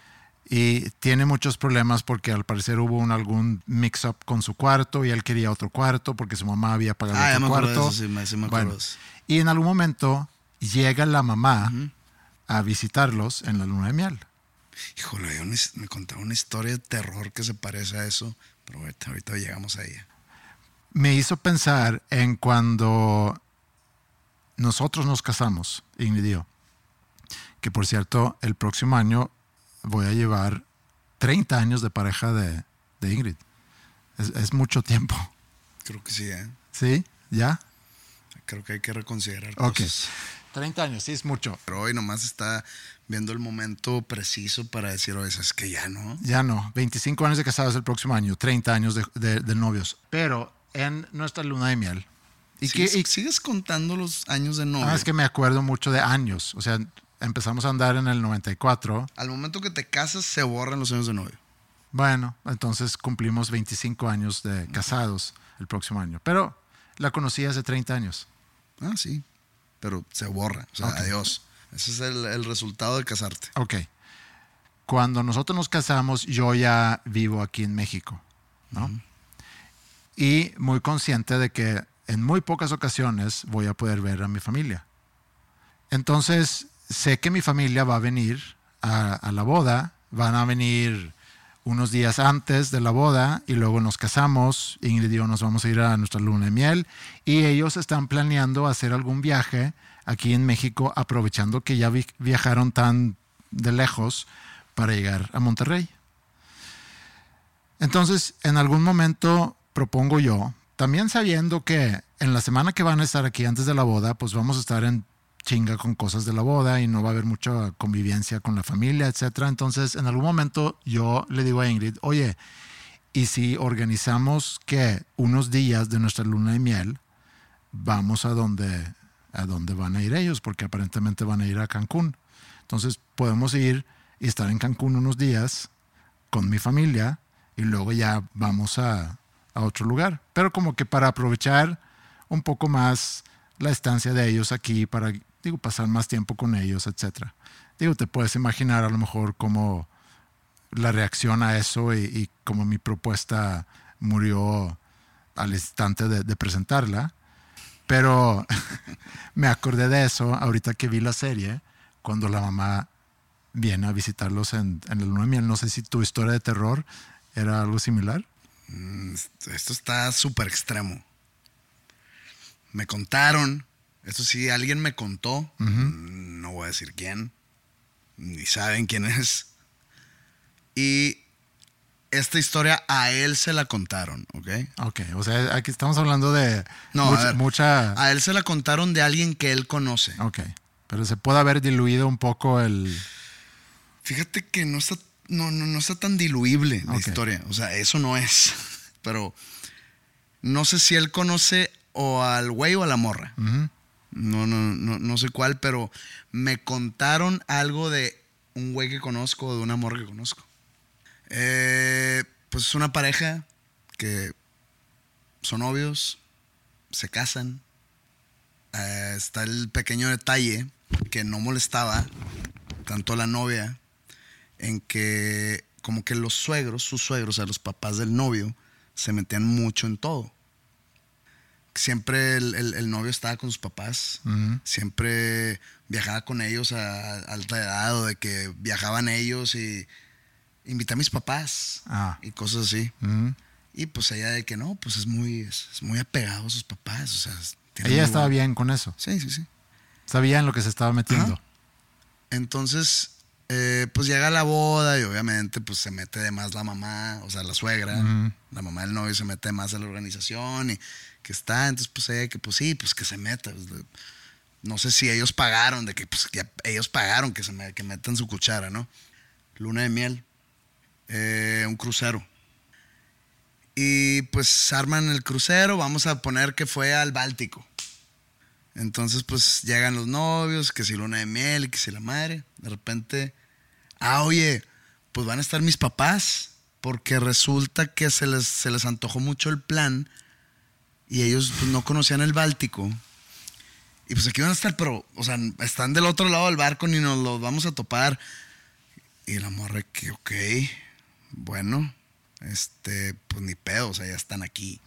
y tiene muchos problemas porque al parecer hubo algún mix-up con su cuarto y él quería otro cuarto porque su mamá había pagado otro cuarto. Sí, me acuerdo. Y en algún momento llega la mamá a visitarlos en la luna de miel. Híjole, me contaba una historia de terror que se parece a eso, pero ahorita llegamos a ella. Me hizo pensar en cuando... nosotros nos casamos, Ingrid y yo, que por cierto, el próximo año voy a llevar 30 años de pareja de Ingrid. Es mucho tiempo. Creo que sí, ¿eh? ¿Sí? ¿Ya? Creo que hay que reconsiderar cosas. 30 años, sí, es mucho. Pero hoy nomás está viendo el momento preciso para decir, oye, es que ya no. Ya no. 25 años de casados el próximo año, 30 años de novios. Pero en nuestra luna de miel... ¿Sigues contando los años de novio? Es que me acuerdo mucho de años. O sea, empezamos a andar en el 94. Al momento que te casas, se borran los años de novio. Bueno, entonces cumplimos 25 años de casados el próximo año. Pero la conocí hace 30 años. Sí. Pero se borra. O sea, adiós. Ese es el resultado de casarte. Ok. Cuando nosotros nos casamos, yo ya vivo aquí en México, ¿no? Y muy consciente de que en muy pocas ocasiones voy a poder ver a mi familia. Entonces, sé que mi familia va a venir a la boda, van a venir unos días antes de la boda y luego nos casamos, Ingrid y yo nos vamos a ir a nuestra luna de miel y ellos están planeando hacer algún viaje aquí en México, aprovechando que ya viajaron tan de lejos para llegar a Monterrey. Entonces, en algún momento propongo yo, también sabiendo que en la semana que van a estar aquí antes de la boda, pues vamos a estar en chinga con cosas de la boda y no va a haber mucha convivencia con la familia, etcétera. Entonces, en algún momento yo le digo a Ingrid, oye, ¿y si organizamos que unos días de nuestra luna de miel vamos a donde van a ir ellos? Porque aparentemente van a ir a Cancún. Entonces, podemos ir y estar en Cancún unos días con mi familia y luego ya vamos a otro lugar. Pero como que para aprovechar un poco más la estancia de ellos aquí, para digo, pasar más tiempo con ellos, etcétera. Digo, te puedes imaginar a lo mejor cómo la reacción a eso y cómo mi propuesta murió al instante de presentarla. Pero me acordé de eso ahorita que vi la serie, cuando la mamá viene a visitarlos en la luna de miel. No sé si tu historia de terror era algo similar. Esto está súper extremo. Me contaron, esto sí, alguien me contó, no voy a decir quién, ni saben quién es. Y esta historia a él se la contaron, ¿ok? Ok, o sea, aquí estamos hablando de No, mucha... A él se la contaron de alguien que él conoce. Ok, pero se puede haber diluido un poco el... Fíjate que no está tan diluible la historia. O sea, eso no es. Pero no sé si él conoce o al güey o a la morra. No sé cuál, pero me contaron algo de un güey que conozco o de una morra que conozco. Pues es una pareja que son novios, se casan. Está el pequeño detalle que no molestaba tanto a la novia, en que como que los suegros, sus suegros, o sea, los papás del novio, se metían mucho en todo. Siempre el novio estaba con sus papás, siempre viajaba con ellos a alta edad, o de que viajaban ellos y invité a mis papás y cosas así. Y pues ella de que no, pues es muy apegado a sus papás. O sea, ella estaba bien con eso. Sí. Sabía en lo que se estaba metiendo. Entonces, pues llega la boda y obviamente pues se mete de más la mamá, o sea, la suegra, la mamá del novio se mete más a la organización y que está, entonces pues ella que pues sí, pues que se meta. Pues, no sé si ellos pagaron, de que pues ya ellos pagaron que metan su cuchara, ¿no? Luna de miel, un crucero. Y pues arman el crucero, vamos a poner que fue al Báltico. Entonces pues llegan los novios, que si luna de miel, que si la madre. De repente, oye, pues van a estar mis papás, porque resulta que se les antojó mucho el plan y ellos pues no conocían el Báltico. Y pues aquí van a estar, pero, o sea, están del otro lado del barco, ni nos los vamos a topar. Y la morra que, ok, bueno, pues ni pedo, o sea, ya están aquí.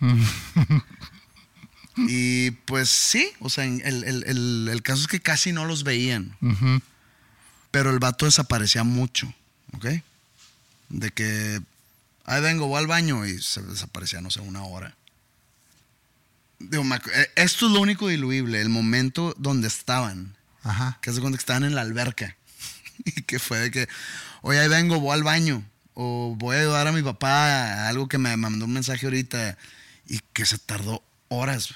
Y pues sí, o sea, el caso es que casi no los veían. Pero el vato desaparecía mucho, ¿ok? De que, ahí vengo, voy al baño, y se desaparecía, no sé, una hora. Digo, esto es lo único diluible, el momento donde estaban. Que hace cuenta que estaban en la alberca. Y que fue de que, oye, ahí vengo, voy al baño. O voy a ayudar a mi papá a algo que me mandó un mensaje ahorita. Y que se tardó horas.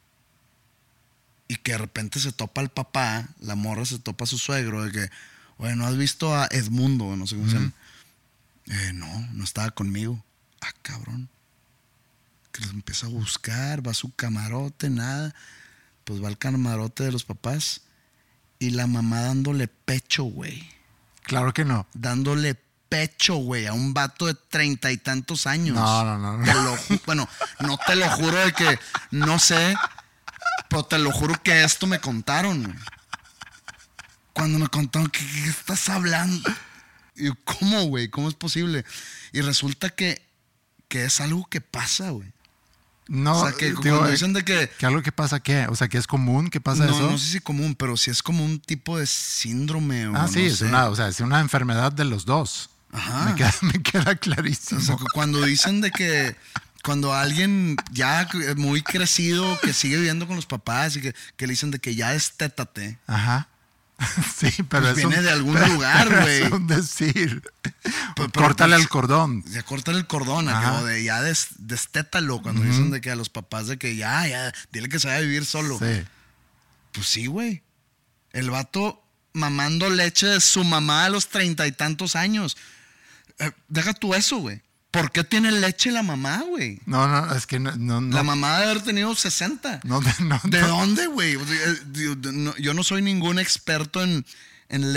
Y que de repente se topa al papá, la morra se topa a su suegro, de que, oye, ¿no has visto a Edmundo? No sé cómo se llama. No estaba conmigo. Cabrón. Que los empieza a buscar, va a su camarote, nada. Pues va al camarote de los papás y la mamá dándole pecho, güey. Claro que no. Dándole pecho, güey, a un vato de 30 y tantos años. No. Bueno, no te lo juro de que, no sé, pero te lo juro que esto me contaron, güey. Cuando me contaron, ¿qué estás hablando? Y yo, ¿cómo, güey? ¿Cómo es posible? Y resulta que es algo que pasa, güey. No, o sea, que cuando dicen de que algo que pasa, ¿qué? O sea, que es común que pasa eso. No sé si común, pero sí es como un tipo de síndrome. Sí, no sé. Es una enfermedad de los dos. Me queda clarísimo. O sea, cuando dicen de que cuando alguien ya muy crecido que sigue viviendo con los papás y que le dicen de que ya estétate. Sí, pero pues viene de algún lugar, güey. Es un decir. Córtale el cordón. Ya córtale el cordón, o de ya destétalo. Cuando dicen de que a los papás de que ya, dile que se vaya a vivir solo. Sí. Pues sí, güey. El vato mamando leche de su mamá a los 30 y tantos años. Deja tú eso, güey. ¿Por qué tiene leche la mamá, güey? No, es que no. La mamá debe haber tenido 60. ¿De dónde, güey? Yo no soy ningún experto en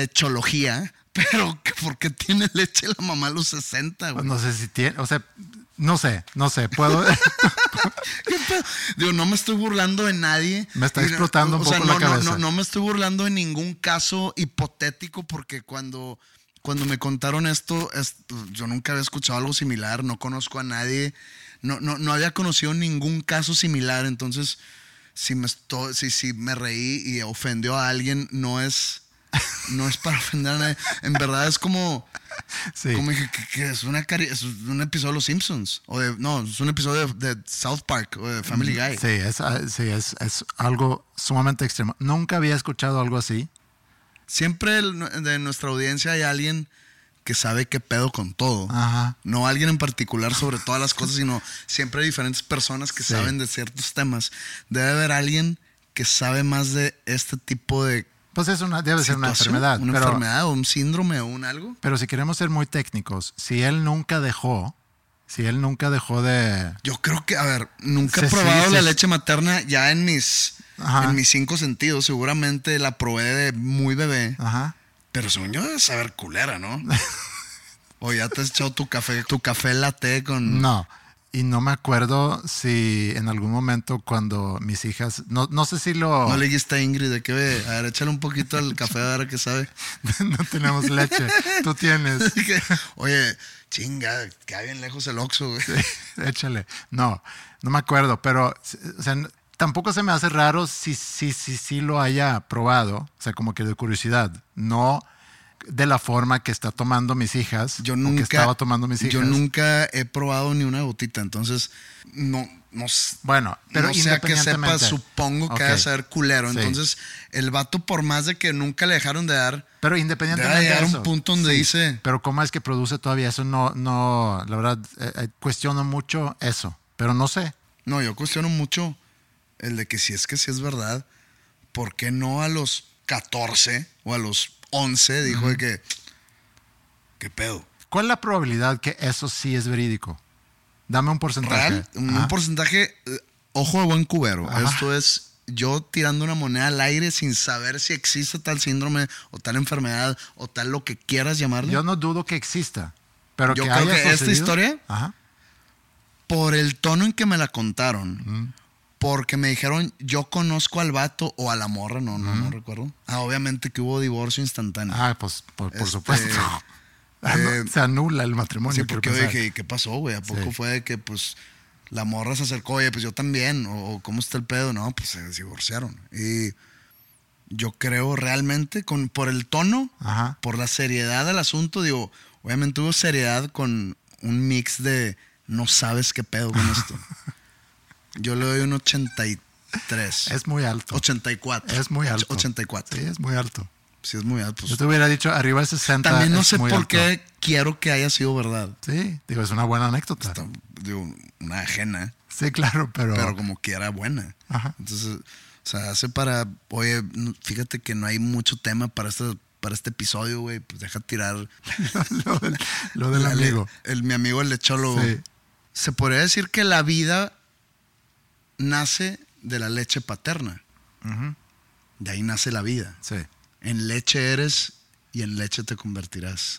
lechología, pero ¿por qué tiene leche la mamá a los 60, güey? No sé si tiene, o sea, No sé, puedo... ¿Qué pedo? Digo, no me estoy burlando de nadie. Me está explotando un poco la cabeza. No me estoy burlando de ningún caso hipotético porque cuando me contaron esto, yo nunca había escuchado algo similar, no conozco a nadie, no había conocido ningún caso similar, entonces si me reí y ofendió a alguien, no es para ofender a nadie. En verdad es como... Sí. Como dije, que es un episodio de Los Simpsons. Es un episodio de South Park o de Family Guy. Sí, es algo sumamente extremo. Nunca había escuchado algo así. Siempre de nuestra audiencia hay alguien que sabe qué pedo con todo. Ajá. No alguien en particular sobre todas las cosas, sino siempre hay diferentes personas que saben de ciertos temas. Debe haber alguien que sabe más de este tipo de... Pues debe ser una enfermedad. Una enfermedad o un síndrome o un algo. Pero si queremos ser muy técnicos, si él nunca dejó de... Yo creo que, a ver, nunca he probado la leche materna ya en mis 5 sentidos. Seguramente la probé de muy bebé. Ajá. Pero según yo debe saber culera, ¿no? O ya te has echado tu café latte con... No. Y no me acuerdo si en algún momento cuando mis hijas... No sé si lo... No le dijiste a Ingrid de que ve, a ver, échale un poquito al café a ver qué sabe. No tenemos leche. Tú tienes. Oye, chinga, queda bien lejos el Oxxo, güey. Sí, échale. No me acuerdo, pero o sea, tampoco se me hace raro si lo haya probado. O sea, como que de curiosidad. No de la forma que está tomando mis hijas. Yo nunca, que estaba tomando mis hijas. Yo nunca he probado ni una gotita, entonces no bueno, pero no sea que sepa, supongo que debe ser culero. Sí. Entonces, el vato, por más de que nunca le dejaron de dar, pero independientemente debe llegar de eso, un punto donde dice... Pero ¿cómo es que produce todavía eso? No, la verdad, cuestiono mucho eso, pero no sé. No, yo cuestiono mucho el de que si es verdad, ¿por qué no a los 14 o a los 11 dijo de que... ¿Qué pedo? ¿Cuál es la probabilidad que eso sí es verídico? Dame un porcentaje. ¿Real? Un porcentaje, ojo de buen cubero. Ajá. Esto es yo tirando una moneda al aire sin saber si existe tal síndrome o tal enfermedad o tal lo que quieras llamarlo. Yo no dudo que exista. Pero yo que creo haya que sucedido, esta historia, ajá, por el tono en que me la contaron, porque me dijeron yo conozco al vato o a la morra, no recuerdo. Obviamente que hubo divorcio instantáneo. Pues por supuesto. Se anula el matrimonio. Sí, porque yo dije, ¿qué pasó, güey? ¿A poco fue de que pues la morra se acercó? Oye, pues yo también. O ¿cómo está el pedo? No, pues se divorciaron. Y yo creo realmente, por el tono, por la seriedad del asunto, digo, obviamente hubo seriedad con un mix de no sabes qué pedo con esto. Yo le doy un 83. Es muy alto. 84. Es muy alto. 84. Sí, es muy alto. Sí, es muy alto. Yo te hubiera dicho arriba de 60. También no sé por alto. qué quiero que haya sido verdad. Sí, digo, es una buena anécdota. Digo, una ajena. Sí, claro, pero como quiera buena. Ajá. Entonces, o sea, hace para... Oye, fíjate que no hay mucho tema para este episodio, güey. Pues deja tirar... lo del amigo. Mi amigo el lechólogo. Sí. Se podría decir que la vida nace de la leche paterna. De ahí nace la vida. Sí. En leche eres y en leche te convertirás.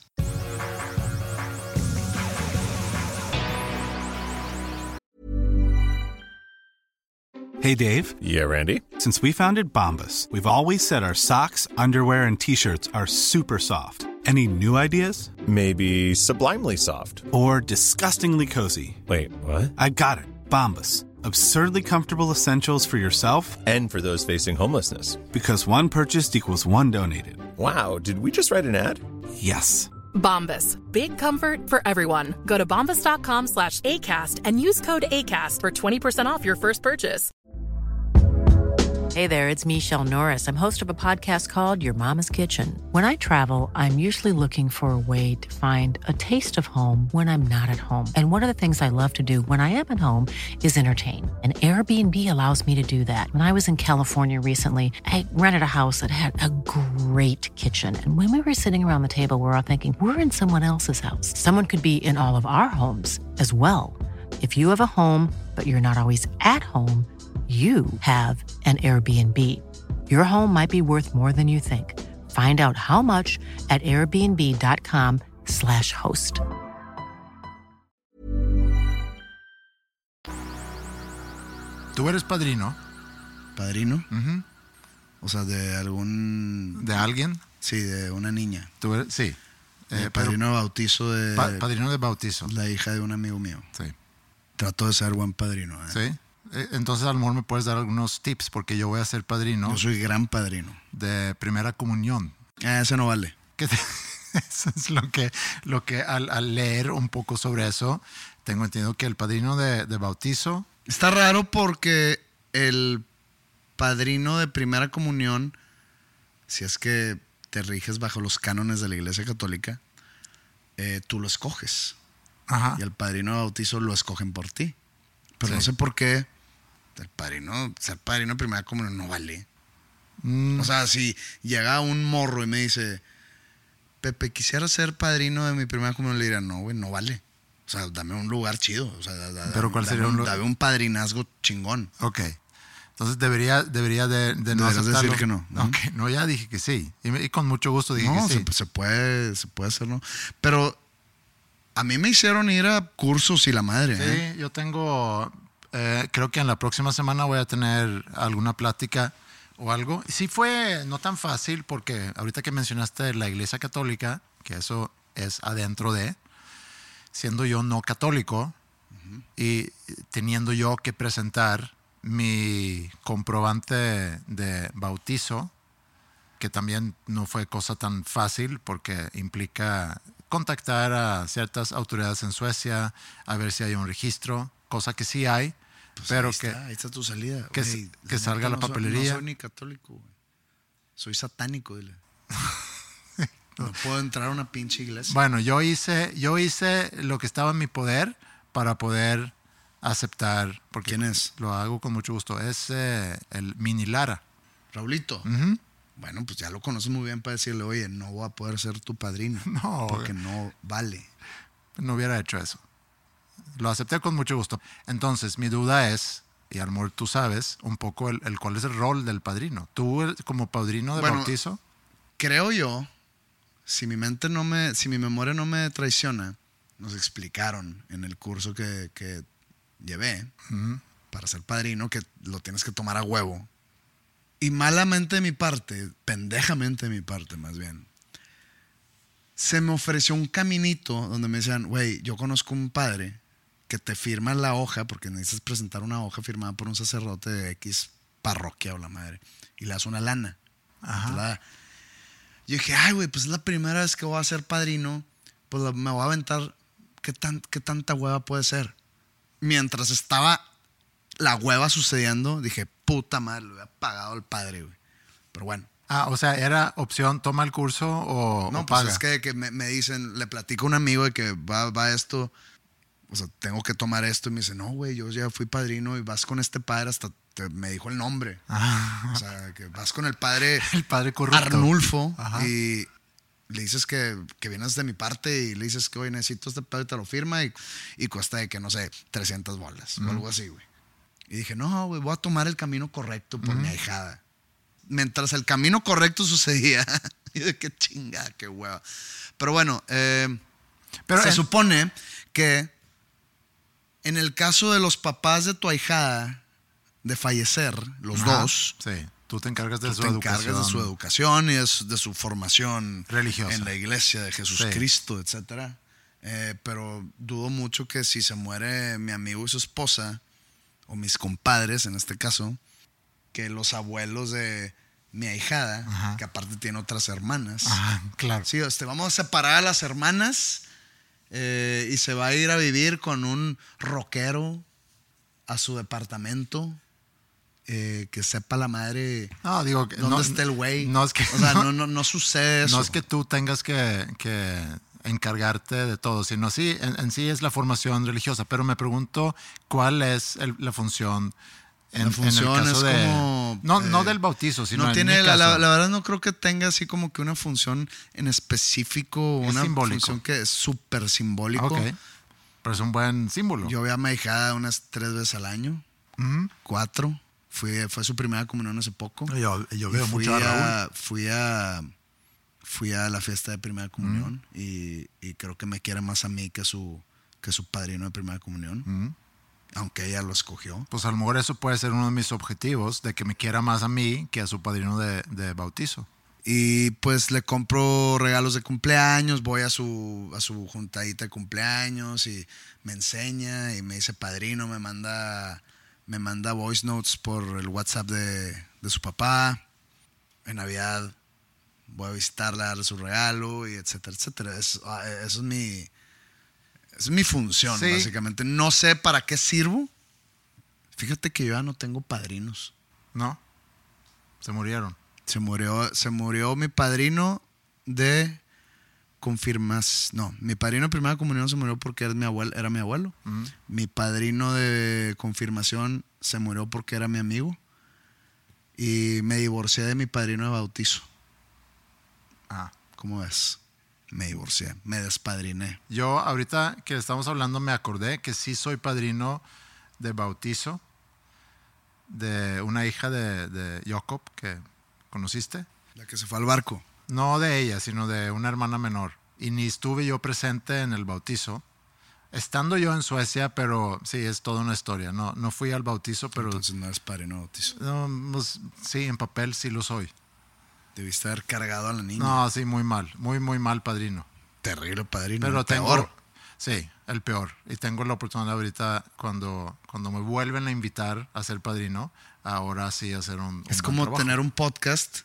Hey, Dave. Yeah, Randy. Since we founded Bombas, we've always said our socks, underwear, and T-shirts are super soft. Any new ideas? Maybe sublimely soft. Or disgustingly cozy. Wait, what? I got it. Bombas. Absurdly comfortable essentials for yourself and for those facing homelessness. Because one purchased equals one donated. Wow, did we just write an ad? Yes. Bombas. Big comfort for everyone. Go to bombas.com/ACAST and use code ACAST for 20% off your first purchase. Hey there, it's Michelle Norris. I'm host of a podcast called Your Mama's Kitchen. When I travel, I'm usually looking for a way to find a taste of home when I'm not at home. And one of the things I love to do when I am at home is entertain. And Airbnb allows me to do that. When I was in California recently, I rented a house that had a great kitchen. And when we were sitting around the table, we're all thinking, we're in someone else's house. Someone could be in all of our homes as well. If you have a home, but you're not always at home, you have an Airbnb. Your home might be worth more than you think. Find out how much at airbnb.com/host. tú eres padrino. ¿Padrino? Ujú. O sea, de algún... ¿De alguien? Sí, de una niña. Tú eres, sí. Padrino de bautizo de padrino de bautizo. la hija de un amigo mío. Sí. Trato de ser buen padrino. Sí. Entonces a lo mejor me puedes dar algunos tips porque yo voy a ser padrino Yo soy gran padrino. de primera comunión. Ese no vale. Eso es lo que al leer un poco sobre eso, tengo entendido que el padrino de bautizo... Está raro porque el padrino de primera comunión, si es que te riges bajo los cánones de la Iglesia Católica, tú lo escoges. Ajá. Y el padrino de bautizo lo escogen por ti. Pero Sí. no sé por qué ser padrino de primera comunión no vale. O sea, si llega un morro y me dice, Pepe, quisiera ser padrino de mi primera comunión, le diría, no, güey, no vale. O sea, dame un lugar chido. O sea, ¿Pero cuál sería un lugar? Dame un padrinazgo chingón. Ok. Entonces debería de no Deberías aceptarlo. decir que no. Ok, no, ya dije que sí. Y con mucho gusto dije No, que sí. se puede hacer, ¿no? Pero a mí me hicieron ir a cursos y la madre. Sí, yo tengo, creo que en la próxima semana voy a tener alguna plática o algo. Sí fue no tan fácil porque ahorita que mencionaste la Iglesia Católica, que eso es adentro de, siendo yo no católico y teniendo yo que presentar mi comprobante de bautizo, que también no fue cosa tan fácil porque implica contactar a ciertas autoridades en Suecia a ver si hay un registro, cosa que sí hay, Pues pero ahí está tu salida. que, Güey, que salga la no soy- papelería. No soy ni católico, güey. Soy satánico, dile. No puedo entrar a una pinche iglesia. Bueno, yo hice lo que estaba en mi poder para poder aceptar. Porque ¿Quién es? Lo hago con mucho gusto. Es el Mini Lara. Raulito. Ujú. Bueno, pues ya lo conoces muy bien para decirle, oye, no voy a poder ser tu padrino. No, Porque no vale. no hubiera hecho eso. Lo acepté con mucho gusto. Entonces, mi duda es, y amor, tú sabes un poco cuál es el rol del padrino. Tú, como padrino de Bueno, bautizo, Creo yo, si mi memoria no me traiciona, nos explicaron en el curso que llevé para ser padrino que lo tienes que tomar a huevo. Y malamente de mi parte, pendejamente de mi parte más bien, se me ofreció un caminito donde me decían, güey, yo conozco un padre que te firma la hoja, porque necesitas presentar una hoja firmada por un sacerdote de X parroquia o la madre, y le das una lana. Ajá. Te la da. Yo dije, ay, güey, pues es la primera vez que voy a ser padrino, pues me voy a aventar, ¿qué tanta hueva puede ser? Mientras estaba la hueva sucediendo, dije, puta madre, le hubiera pagado al padre, güey. Pero bueno. o sea, era opción, toma el curso o No, o pues paga. es que me dicen, le platico a un amigo de que va esto, o sea, tengo que tomar esto, y me dice, no, güey, yo ya fui padrino y vas con este padre hasta me dijo el nombre. Ah, O sea, que vas con el padre el padre corrupto. Arnulfo. Ajá. Y le dices que vienes de mi parte y le dices que, oye, necesito este padre, te lo firma y cuesta de que, no sé, 300 bolas o algo así, güey. Y dije, no, güey, voy a tomar el camino correcto por mi ahijada. Mientras el camino correcto sucedía, y de qué chingada, qué hueva. Pero bueno, Pero se supone que en el caso de los papás de tu ahijada de fallecer, los Ajá. dos, Sí, tú te encargas de tú su te educación. encargas de su educación y de su formación Religiosa. en la iglesia de Jesucristo, etcétera. Pero dudo mucho que si se muere mi amigo y su esposa, o mis compadres en este caso, que los abuelos de mi ahijada, Ajá. que aparte tiene otras hermanas. Ah, claro. Sí, vamos a separar a las hermanas y se va a ir a vivir con un rockero a su departamento. Que sepa la madre No, digo, dónde está el güey. No es que, o sea, no sucede eso. no es que tú tengas que encargarte de todo, sino sí, en sí es la formación religiosa. Pero me pregunto cuál es la función La función en el caso es de... como, no del bautizo, sino no en tiene, mi la caso. verdad no creo que tenga así como que una función en específico, Es una simbólico. función que es súper simbólico. Ok, pero es un buen símbolo. Yo veo a mi hijada unas 3 veces al año, Ujú. 4. Fue su primera comunión hace poco. Yo Y veo mucho a Raúl. Fui a la fiesta de primera comunión y creo que me quiere más a mí que su padrino de primera comunión. aunque ella lo escogió. Pues a lo mejor eso puede ser uno de mis objetivos, de que me quiera más a mí que a su padrino de bautizo. Y pues le compro regalos de cumpleaños, voy a su juntadita de cumpleaños y me enseña y me dice padrino, me manda voice notes por el WhatsApp de su papá. En Navidad voy a visitarla, darle su regalo y etcétera, etcétera. Eso es mi función, sí. Básicamente. No sé para qué sirvo. Fíjate que yo ya no tengo padrinos. ¿No? Se murieron. Se murió mi padrino de confirmación. No, mi padrino de primera comunión se murió porque era mi abuelo. Uh-huh. Mi padrino de confirmación se murió porque era mi amigo. Y me divorcié de mi padrino de bautizo. ¿Cómo ves? Me divorcié, me despadriné. Yo ahorita que estamos hablando me acordé que sí soy padrino de bautizo de una hija de Jacob que ¿conociste? La que se fue al barco. No de ella, sino de una hermana menor. Y ni estuve yo presente en el bautizo. Estando yo en Suecia, pero sí, es toda una historia. No fui al bautizo, pero... Entonces no eres padrino de bautizo. No, pues, sí, en papel sí lo soy. Debiste haber cargado a la niña. No, sí, muy mal. Muy, muy mal padrino. Terrible padrino. Pero peor. Sí, el peor. Y tengo la oportunidad ahorita, cuando me vuelven a invitar a ser padrino, ahora sí hacer un es como trabajo. Tener un podcast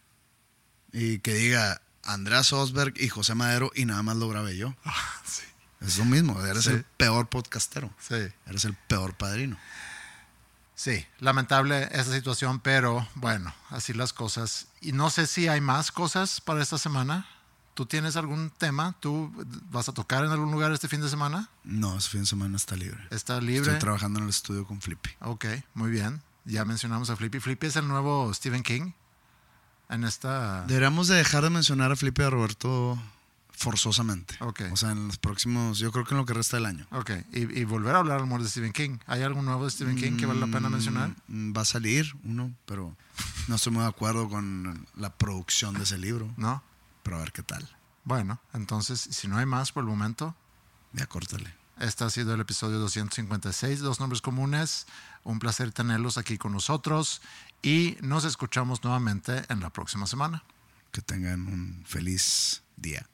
y que diga Andreas Osberg y José Madero y nada más lo grabé yo. Sí. Es lo mismo, eres el peor podcastero. Sí. Eres el peor padrino. Sí, lamentable esa situación, pero bueno, así las cosas. Y no sé si hay más cosas para esta semana. ¿Tú tienes algún tema? ¿Tú vas a tocar en algún lugar este fin de semana? No, este fin de semana está libre. ¿Está libre? Estoy trabajando en el estudio con Flippy. Ok, muy bien. Ya mencionamos a Flippy. Flippy es el nuevo Stephen King en esta... Deberíamos de dejar de mencionar a Flippy y a Roberto forzosamente. Ok. O sea, en los próximos, yo creo que en lo que resta del año. Ok, y volver a hablar al amor de Stephen King. ¿Hay algo nuevo de Stephen King que vale la pena mencionar? Va a salir uno, pero no estoy muy de acuerdo con la producción de ese libro. ¿No? Pero a ver qué tal. Bueno, entonces, si no hay más por el momento... Ya córtale. Este ha sido el episodio 256 de Dos Nombres Comunes. Un placer tenerlos aquí con nosotros y nos escuchamos nuevamente en la próxima semana. Que tengan un feliz día.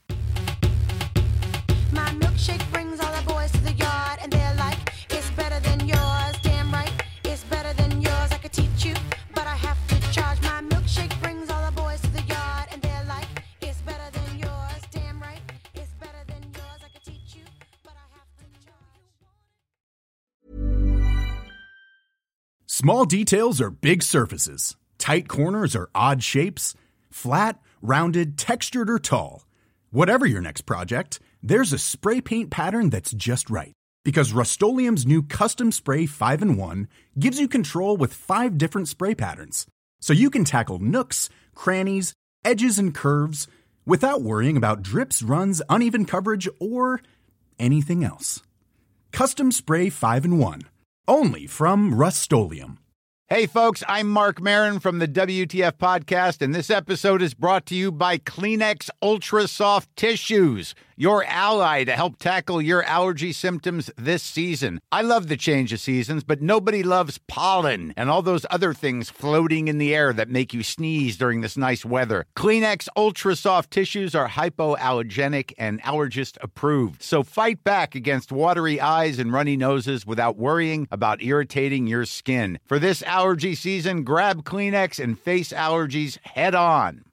My milkshake brings all the boys to the yard and they're like, it's better than yours. Damn right, it's better than yours. I could teach you, but I have to charge. My milkshake brings all the boys to the yard and they're like, it's better than yours. Damn right, it's better than yours. I could teach you, but I have to charge. Small details are big surfaces. Tight corners are odd shapes. Flat, rounded, textured, or tall. Whatever your next project, there's a spray paint pattern that's just right. Because Rust-Oleum's new Custom Spray 5-in-1 gives you control with 5 different spray patterns. So you can tackle nooks, crannies, edges, and curves without worrying about drips, runs, uneven coverage, or anything else. Custom Spray 5-in-1. Only from Rust-Oleum. Hey, folks, I'm Mark Maron from the WTF Podcast, and this episode is brought to you by Kleenex Ultra Soft Tissues, your ally to help tackle your allergy symptoms this season. I love the change of seasons, but nobody loves pollen and all those other things floating in the air that make you sneeze during this nice weather. Kleenex Ultra Soft Tissues are hypoallergenic and allergist approved, so fight back against watery eyes and runny noses without worrying about irritating your skin. For this allergy season, grab Kleenex and face allergies head on.